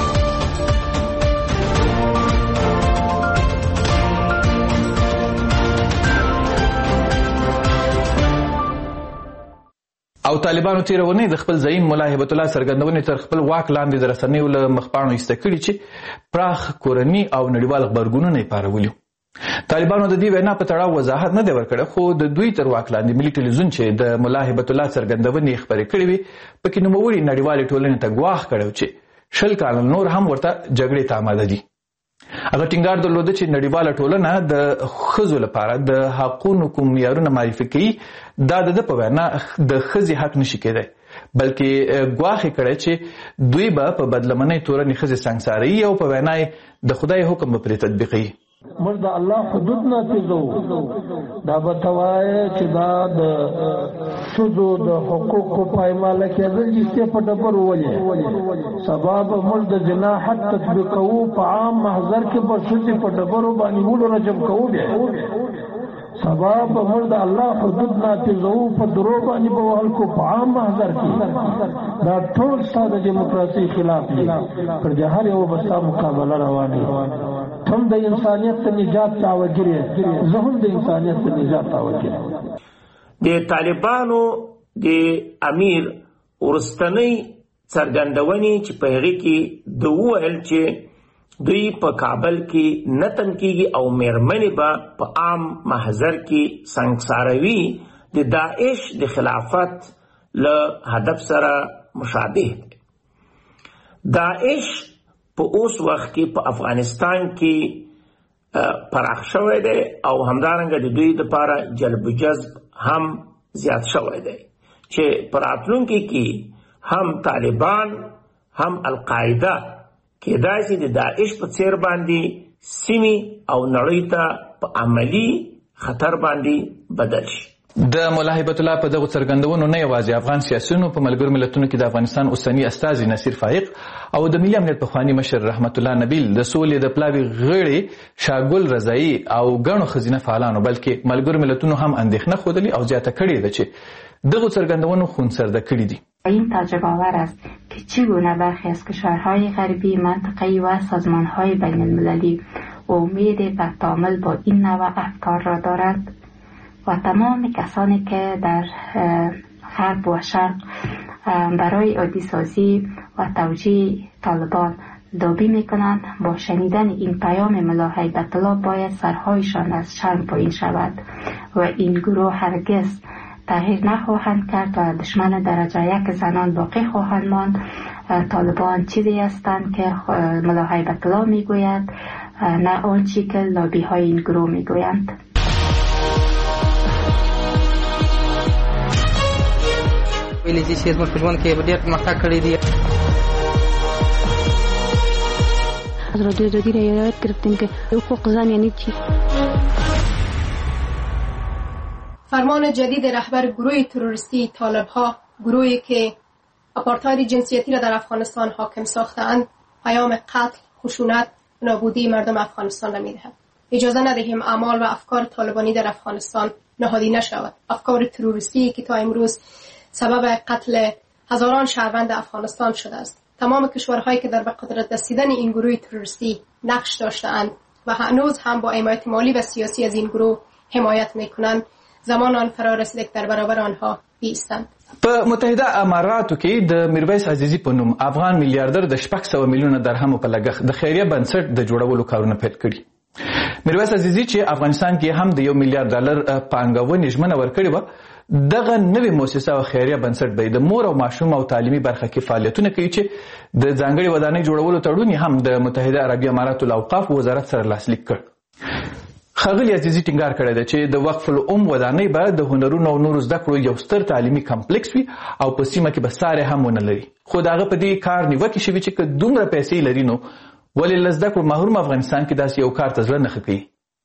او طالبانو تیر ونې د خپل زعیم ملا هیبت الله څرګندونې تر خپل واک لاندې د رسنیو له مخپاڼو ایسته کړي چې پراخ کورني او نړیوال غبرګونونه یې پارولي. طالبانو د دې وینا په تړاو وضاحت نه دی ورکړی، خو د دوی تر واک لاندې ملي ټلویزیون چې د ملا هیبت الله څرګندونې یې خپرې کړې وې پکې نوموړي نړیوالې ټولنې ته ګواښ کړی چې شل کاله نور هم ورته جګړې ته آماده دي. هغه ټینګار درلوده چې نړیواله ټولنه د ښځو لپاره د حقونو کوم معیارونه معرفي کوي دا د ده په وینا د ښځې حق نشي کېدی، بلکې ګواښ یې کړی چې دوی به په بدلمنۍ تورنې ښځې سنګساروي او په وینا یې د خدای حکم به پرې تطبیقوي. موږ د الله حدود نافظوو، دا به ته وایې چې دا د ښځو د حقوقو پایماله کېدل جستې په ډبرو ولې سبا به موږ د زنا حد تطبیقوو، په عام محضر کې به ښځې په ډبرو باندې نیولو رجم کوو، بیا سبا به موږ د الله حدود نافظوو، په درو باندې به وهل کو په عام محضر کې. دا ټول ستا د ډیموکراسۍ خلاف دي، پر دې هر یو به ستا مقابله روانه. هم د انسانیت ته نجات دعوګیر یې، زه هم د انسانیت ته نجات دعوګیر یم. د طالبانو د امیر ورستنۍ څرګندونې چې په هغې کې د وویل چې دوی په کابل کې نه تم کېږي او میرمنې به په عام محضر کې سنګساروي د داعش د خلافت له هدف سره مشابه دی. داعش په اوس وخت کې په افغانستان کې پراخ شوی دی او همدارنګه د دوی لپاره جلب و جذب هم زیات شوی دی چې په راتلونکي کې هم طالبان هم القاعده کېدای شي د داعش په څیر باندې سیمې او نړۍ ته په عملي خطر باندې بدل شي. د ملا هیبت الله په دغو څرګندونو نه یوازې افغان سیاسیونو په ملګرو ملتونو کې د افغانستان اوسني استازي نصیر فائق او د ملي امنیت پخواني مشر رحمت الله نبیل د سولې د پلاوي غړي شاګل رضایي او ګڼو ښځینه فعالانو بلکې ملګرو ملتونو هم اندېښنه ښودلې او زیاته کړې ده چې دغو څرګندونو خونسرده کړي دي. این تجربه آور است که چگونه برخی از کشورهای غربی منطقه‌ای و سازمانهای بین المللی امید به تعامل با این نوع افکار را دارند و تمام کسانی که در غرب و شرق برای عادی سازی و توجیه طالبان لابی میکنند با شنیدن این پیام ملا هیبت الله باید سرهایشان از شرم پایین شود و این گروه هرگز تغییر نخواهند کرد و دشمن درجه یک زنان باقی خواهند ماند. طالبان چیزی هستند که ملا هیبت الله میگوید نه آنچه که لابی های این گروه میگویند. ویلي چې زموږ په ژوند کې ډېر پرمختګ کړی دی. از رادیو آزادی رعایت گرفتیم که حقوق زن یعنی چی؟ فرمان جدید رهبر گروه تروریستی طالب‌ها، گروهی که آپارتاید جنسیتی را در افغانستان حاکم ساختند، پیام قتل، خشونت و نابودی مردم افغانستان را می‌دهد. اجازه ندهیم اعمال و افکار طالبانی در افغانستان نهادی نشود. افکار تروریستی که تا امروز سبب قتل هزاران شهروند افغانستان شده است. تمام کشورهایی که در به قدرت رسیدن این گروه تروریستی نقش داشته‌اند و هنوز هم با حمایت مالی و سیاسی از این گروه حمایت می‌کنند، زمان آن فرا رسیده که در برابر آنها بایستند. په متحده اماراتو کې د میرویس عزیزي په نوم افغان میلیارډر د شپږ سوه میلیونه درهمو په لګښت د خیریه بنسټ د جوړولو کارونه پیل کړي. میرویس عزیزي چې افغانستان کې هم د یو میلیارډ ډالر پانګونې ژمنه ورکړې وه، دغه نوې مؤسسه او خیریه بنسټ به د مور او ماشوم او تعلیمي برخه کې فعالیتونه کوي چې د ځانګړې ودانۍ جوړولو تړون هم د متحده عربي اماراتو له اوقافو وزارت سره لاسلیک کړ. ښاغلي عزیزي ټینګار کړی دی چې د وقف الام ودانۍ به د هنرونو او نورو زده کړو یو ستر تعلیمي کمپلیکس وي او په سیمه کې به سارې هم ونه لري. خو د هغه په دې کار نیوکې شوي چې که دومره پیسې لري نو ولې له زده کړو محروم افغانستان کې داسې یو کار ته زړه نه ښه کوي.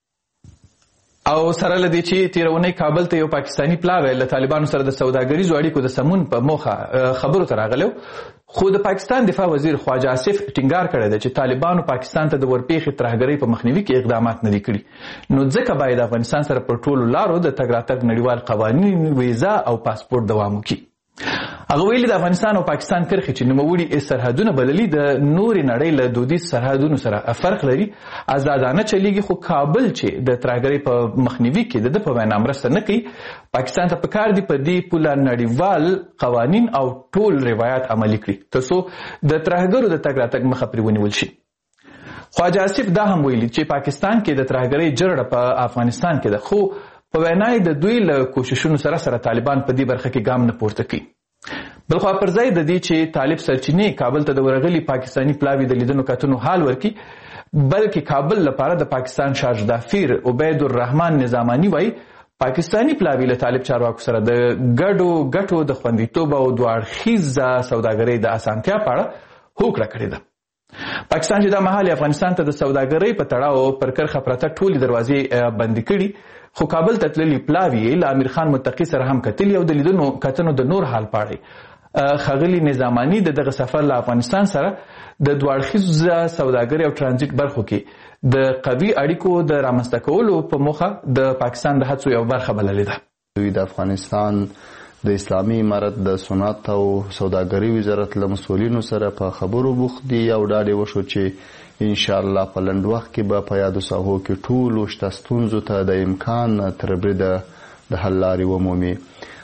او سره له دې چې تېره اونۍ کابل ته یو پاکستاني پلاوی له طالبانو سره د سوداګریزو اړیکو د سمون په موخه خبرو ته راغلی، خو د پاکستان دفاع وزیر خواجه آصف ټینګار کړی دی چې طالبانو پاکستان ته د ورپېښې ترهګرۍ په مخنیوي کې اقدامات نه دي کړي، نو ځکه باید افغانستان سره پر ټولو لارو د تګ راتګ نړیوال قوانین، ویزا او پاسپورټ دوام وکړي. هغه ویلي د افغانستان او پاکستان کرښې چې نوموړي سرحدونه بللي د نورې نړۍ له دودیز سرحدونو سره فرق لري، ازادانه چلیږي، خو کابل چې د ترهګرۍ په مخنیوي کې د ده په وینا مرسته نه کوي، پاکستان ته پکار دي په دې پوله نړیوال قوانین او ټول روایات عملي کړي تر څو د ترهګرو د تګ راتګ مخه پرې ونیول شي. خواجه آصف دا هم ویلي چې پاکستان کې د ترهګرۍ جرړه په افغانستان کې ده، خو په وینا یې د دوی له کوششونو سره سره طالبان په دې برخه کې ګام نه پورته کوي. بلخوا پر ځای د دې چې طالب سرچینې کابل ته د ورغلي پاکستاني پلاوي د لیدنو کتنو حال ورکړي، بلکې کابل لپاره د پاکستان شارج دافیر عبید الرحمن نظامانی وایي پاکستاني پلاوي له طالب چارواکو سره د ګډو ګټو د خوندیتوب او دوه اړخیزه سوداګرۍ د اسانتیا په اړه هوکړه کړې ده. پاکستان چې دا مهال افغانستان ته د سوداګرۍ په تړاو پر کرښه پرته ټولې دروازې بندې کړي، خو کابل ته تللي پلاوي له امیر خان متقي سره هم کتلي او د لیدنو کتنو د نور حال پاړی. ښاغلي نظامانی د دغه سفر له افغانستان سره د دوه اړخیزه سوداګرۍ او ترانزیت برخو کې د قوي اړیکو د رامنځته کولو په موخه د پاکستان د هڅو یو برخه بللې ده. دوی د افغانستان د اسلامي امارت د صنعت او سوداګرۍ وزارت له مسؤلینو سره په خبرو بوخت دي او ډاډ وشو چې ان شاء الله په لنډ وخت کې به په یادو ساحو کې ټولو شته ستونزو ته د امکان تر بریده د حل لارې ومومي.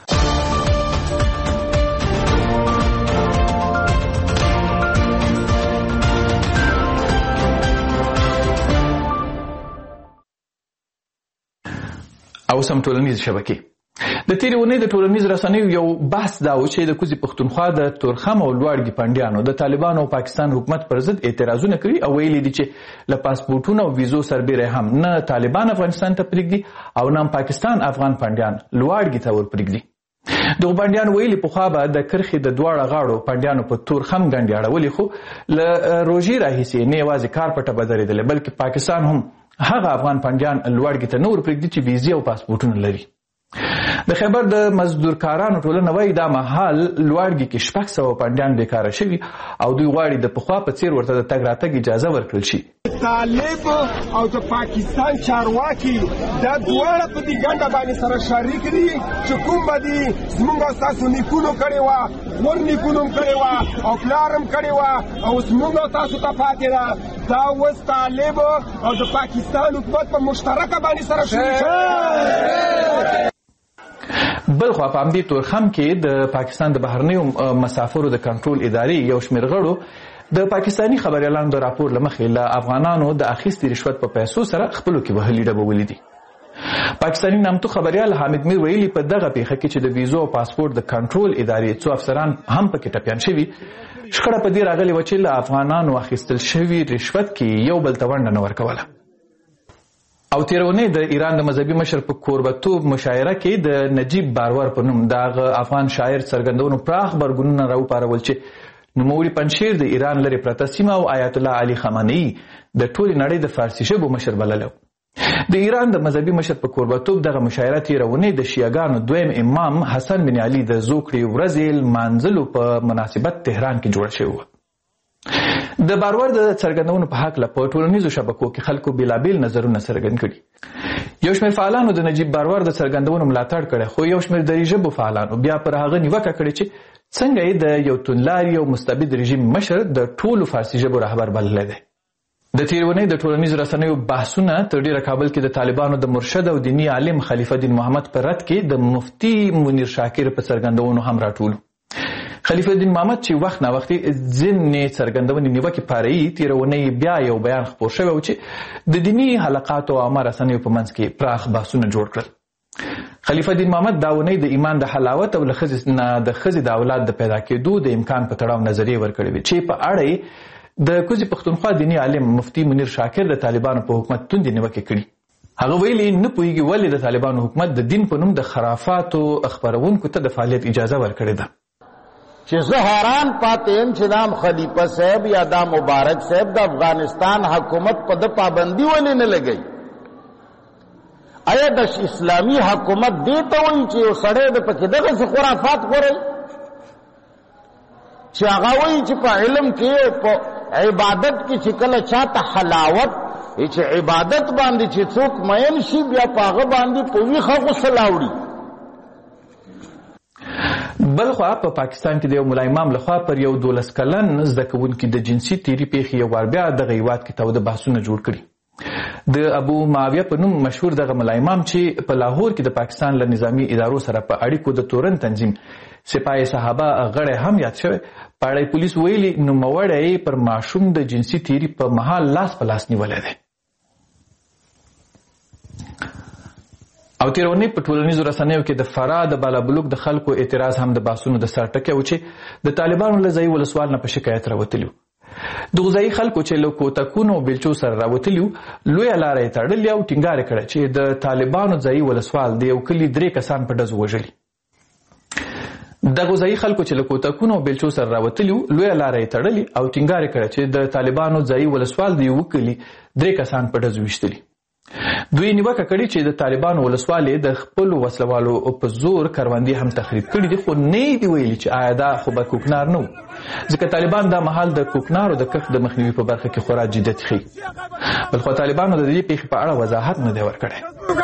او سم ټولنیز شبکې د تیرې اونۍ د ټولنیز رسنیو یو بحث دا و چې د کوزي پښتونخوا د تورخم او لوړګي پنډیانو د طالبانو او پاکستان حکومت پر ضد اعتراضونه کړي او ویلي دي چې له پاسپورټونو او ویزو سربیره هم نه طالبان افغانستان ته پرېږدي او نه پاکستان افغان پنډیان لوړګي ته ورپرېږدي. دغو پنډیانو ویلي پخوا به د کرښې د دواړه غاړو پنډیانو په تورخم ګنډې اړولې، خو له روژې راهیسې نه یوازې کار پټه به درېدلې بلکې پاکستان هم هغه افغان پنډیان لوړګي ته نه ورپرېږدي چې ویزې او پاسپورټونه لري. د خیبر د مزدورکارانو ټولنه وایي دا مهال لوړګي کې شپږ سوه پنډیان بیکاره شوي او دوی غواړي د پخوا په څېر ورته د تګ راتګ اجازه ورکړل شي. طالب او د پاکستان چارواکي دا دواړه په دې ګنډه باندې سره شریک دي چې کوم به دي زموږ او ستاسو نیکونو کړې وه، ور نیکونو هم کړې وه او پلار هم کړې وه او زموږ او تاسو ته پاتې ده. دا اوس طالب او د پاکستان حکومت په مشترکه باندې سره شریک شي. بلخوا په همدې تورخم کې د پاکستان د بهرنیو مسافرو د کنټرول ادارې یو شمېر غړو د پاکستاني خبریالانو د راپور له مخې له افغانانو د اخیستې رشوت په پیسو سره خپلو کې وهلي ډبه ولیدي. پاکستاني نامتو خبریال حامد میر ویلي په دغه پیښه کې چې د ویزو او پاسپورټ د کنټرول ادارې څو افسران هم پکې ټپیان شوي، شخړه په دې راغلې وه چې له افغانانو اخیستل شوي رشوت کې یو بل ته ونډه نه ورکوله. او تېره اونۍ د ایران د مذهبي مشر په کوربتوب مشاعره کې د نجیب بارور په نوم د هغه افغان شاعر څرګندونو پراخ غبرګونونه راوپارول چې نوموړي پنجشیر د ایران لرې پرته سیمه او آیت الله علي خامنه‌ای د ټولې نړۍ د فارسي ژبو مشر بللی. د ایران د مذهبي مشر په کوربتوب دغه مشاعره تېرونې د شیعهګانو دویم امام حسن بن علي د زوکړې ورځې لمانځلو په مناسبت تهران کې جوړه شوې وه. د باور د څرګندونو په هکله په ټولنیزو شبکو کې خلکو بېلابېل نظرونه څرګند کړي. یو شمېر فعالانو د نجیب باور د څرګندونو ملاتړ کړی، خو یو شمېر دري ژبو فعالانو بیا پر هغه نیوکه کړې چې څنګه یې د یو توندلاري او مستبد رژیم مشر د ټولو فارسي ژبو رهبر بللی دی. د تېرونې د ټولنیزو رسنیو بحثونه تر ډېره کابل کې د طالبانو د مرشد او دیني عالم خلیفه دین محمد په رد کې د مفتي منیر شاکر په څرګندونو هم راټولو. خلیفه دین محمد چې وخت نا وختي ځینې څرګندونې نیوکې پارهیي، تېرونې بیا یو بیان خپور شوی و چې د دیني حلقاتو او عامه رسنیو په منځ کې پراخ بحثونه جوړ کړل. خلیفه دین محمد دا ونې د ایمان د حلاوت او له ښځې نه د ښځې د اولاد د پیدا کېدو د امکان په تړاو نظریې ورکړې وې چې په اړه یې د کوزي پښتونخوا دیني عالم مفتی منیر شاکر د طالبانو په حکومت توندې نیوکې کړي. هغه ویلي نه پوهیږي ولې د طالبانو حکومت د دین په نوم د خرافاتو خپرونکو ته د فعالیت اجازه ورکړې ده. چې زه حیران پاتې یم چې دا خلیفه صاحب یا دا مبارک صاحب د افغانستان حکومت په د پابندي ولې نه لګوي. آیا د اسلامي حکومت دې ته وایي چې یو سړی د پکې دغسې خرافات غورئ چې هغه وایي چې په علم کې او په عبادت کې چې کله چاته حلاوت چې عبادت باندې چې څوک مین شي بیا په هغه باندې په ویښه غسل راوړي. بلخوا په پاکستان کې د یو ملا امام لخوا پر یو دولس کلن زده کوونکي د جنسي تیري پیښې یو وار بیا دغه هیواد کې تاوده بحثونه جوړ کړي. د ابو معاویه په نوم مشهور دغه ملا امام چې په لاهور کې د پاکستان له نظامی ادارو سره په اړیکو د تورن تنظیم سپاه صحابه غړی هم یاد شوی، په اړه پولیس ویلي نوموړی پر ماشوم د جنسي تیري په مهال لاس په لاس نیولی دی. او تېرونې په ټولنیزو رسنیو کې د فراه د بالابلوک د خلکو اعتراض هم د بحثونو د سر ټکی و چې د طالبانو له ځایي ولسوال نه په شکایت راوتلي. دغه ځایي خلکو چې له کوتکونو او بیلچو سره راوتلي لویه لاره یې تړلې او ټینګار یې کړی چې د طالبانو ځایي ولسوال د یو کلي درې کسان په ډزو وژلي. دغه ځایي خلکو چې له کوتکونو او بیلچو سره راوتلي لویه لاره یې تړلې او ټینګار یې کړی چې د طالبانو ځایي ولسوال د یو کلي درې کسان په ډزو ویشتلي. دوی نیوکه کړې چې د طالبانو ولسوال د خپلو وسلوالو په زور کروندې هم تخریب کړي دي، خو نه دي ویلي چې آیا دا خو به کوکنار نه و، ځکه طالبان دا مهال د کوکنارو د کښت د مخنیوي په برخه کې خورا جدیت ښیي. بلخو طالبانو د دې پیښې په اړه وضاحت نه دی ورکړی.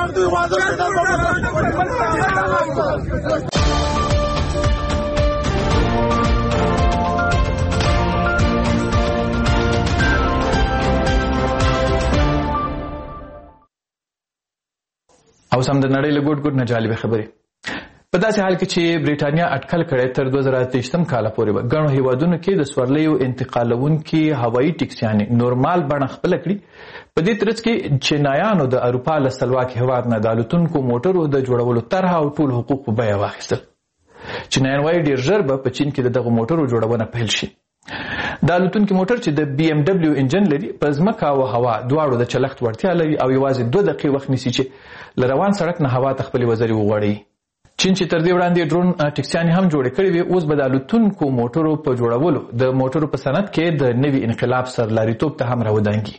او سم د نړۍ له ګوټ ګوټ نه جالبه خبرې. په داسې حال کې چې برېټانیا اټکل کړی تر دوه زره اته ویشتم کاله پورې به ګڼو هیوادونو کې د سورلیو انتقالونکي هوایي ټکسیانې نورمال بڼه خپله کړي. په دې ترڅ کې چینایانو د اروپا له سلواک هیواد نه د الوتونکو موټرو د جوړولو طرحه او ټول حقوق په بیه واخیستل. چینایان وایي ډېر ژر به په چین کې د دغو موټرو جوړونه پیل شي. د الوتونکي موټر چې د بي ام ډبلیو انجن لري په ځمکه او هوا دواړو د چلښت وړتیا لري او یوازې دوه دقیقې وخت نیسي چې له روان سړک نه هوا ته خپلې وزرې وغوړوي. چین چې تر دې وړاندې ډرون ټکسیانې هم جوړې کړې وې، اوس به د الوتونکو موټرو په جوړولو د موټرو په صنعت کې د نوي انقلاب سرلاریتوب ته هم راودانګي.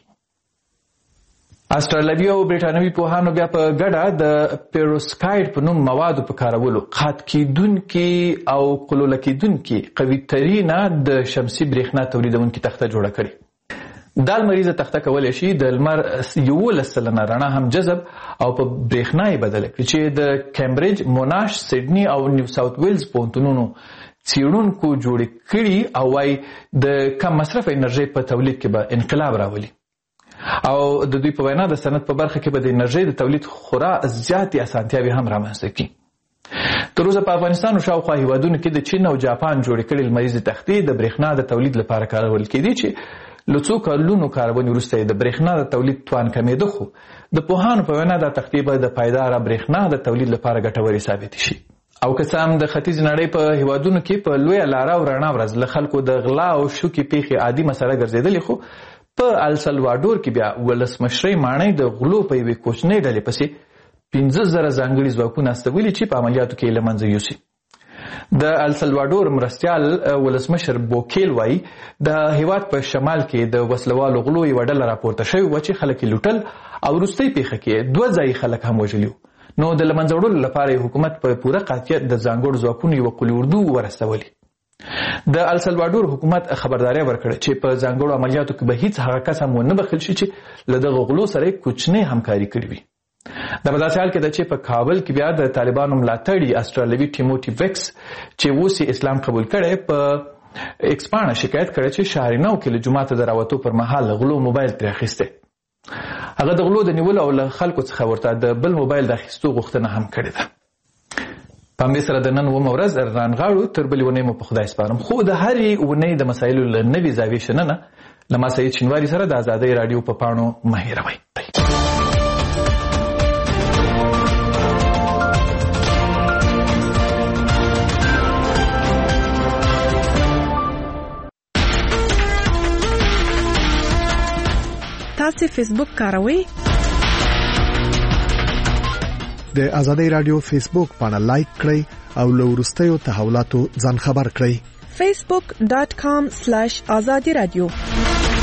استرالوي او برېټانوي پوهانو بیا په ګډه د پیروسکایډ په نوم موادو په کارولو قات کیدونکي او قلوله کیدونکي قوي ترینه د شمسي برېښنا تولیدونکي تخته جوړه کړې. دا لمریزه تخته کولی شي د لمر یولس سلنه رڼا هم جذب او په برېښنا یې بدله کړي چې د کیمبریج، موناش، سیډني او نیو ساوث ویلز پوهنتونونو څېړونکو جوړې کړي او وايي د کم مصرف انرژۍ په تولید کې به انقلاب راولي. او د دوی په وینا د صنعت په برخه کې به د انرژۍ د تولید خورا زیاتې اسانتیاوې هم رامنځته کړي. تر اوسه په افغانستان او شاوخوا هیوادونو کې د چین او جاپان جوړې کړې لمریزې تختې د برېښنا د تولید لپاره کارول کېدې چې له څو کلونو کارونې وروسته د برېښنا د تولید توان کمېده، خو د پوهانو په وینا دا تختې به د پایداره برېښنا د تولید لپاره ګټورې ثابتې شي. او که څه هم د ختیځ نړۍ په هیوادونو کې په لویه لاره او رڼا ورځ له خلکو د غلا او شوکې پیښې عادي مسله ګرځېدلې، خو په السلواډور کې بیا ولسمشرۍ ماڼۍ د غلو په یوې کوچنۍ ډلې پسې پنځه زره ځانګړي ځواکونه استولي چې په عملیاتو کې یې له منځه یوسي. د السلوادور مرستیال ولسمشر بوکیل وایي د هیواد په شمال کې د وسلوالو غلو یو ډله راپورته شوې و چې خلک لوټل او وروستۍ پیښه کې دوه ځایي خلک هم وژلي نو د له منځه وړلو لپاره حکومت په پوره قاطعیت د ځانګړو ځواکونو یوه قوي اردو ورستولي. د السلوادور حکومت خبرداري ورکړه چې په ځانګړو عملیاتو کې به هیڅ هغه کس هم ونه بخښل شي چې له دغه غلو سره کوچنۍ همکاري کړې وي. د په داسې حال کې ده چې په کابل کې بیا د طالبانو ملاتړي استرالیوي ټیموټي ویکس چې اوس یې اسلام قبول کړی په ایکس پاڼه شکایت کړی چې شهرینو کې له جوماته د راوتو پر مهال غلو موبایل ترې اخیستی. هغه د غلو د نیولو او له خلکو څخه ورته د بل موبایل د اخیستو غوښتنه هم کړې ده. په همدې سره د نن اوومه ورځ رانغاړو، تر بلې اونۍ مو په خدای سپارم. خو د هرې اونۍ د مسایلو له نوې زاویې شننه له ما سعید شینواري سره د ازادۍ راډیو په پاڼو مه هېروئ. تاسو فیسبوک کاروئ؟ د ازادۍ راډیو فیسبوک پاڼه لایک کړئ او له وروستیو تحولاتو ځان خبر کړئ. facebook dot com slash azadi radio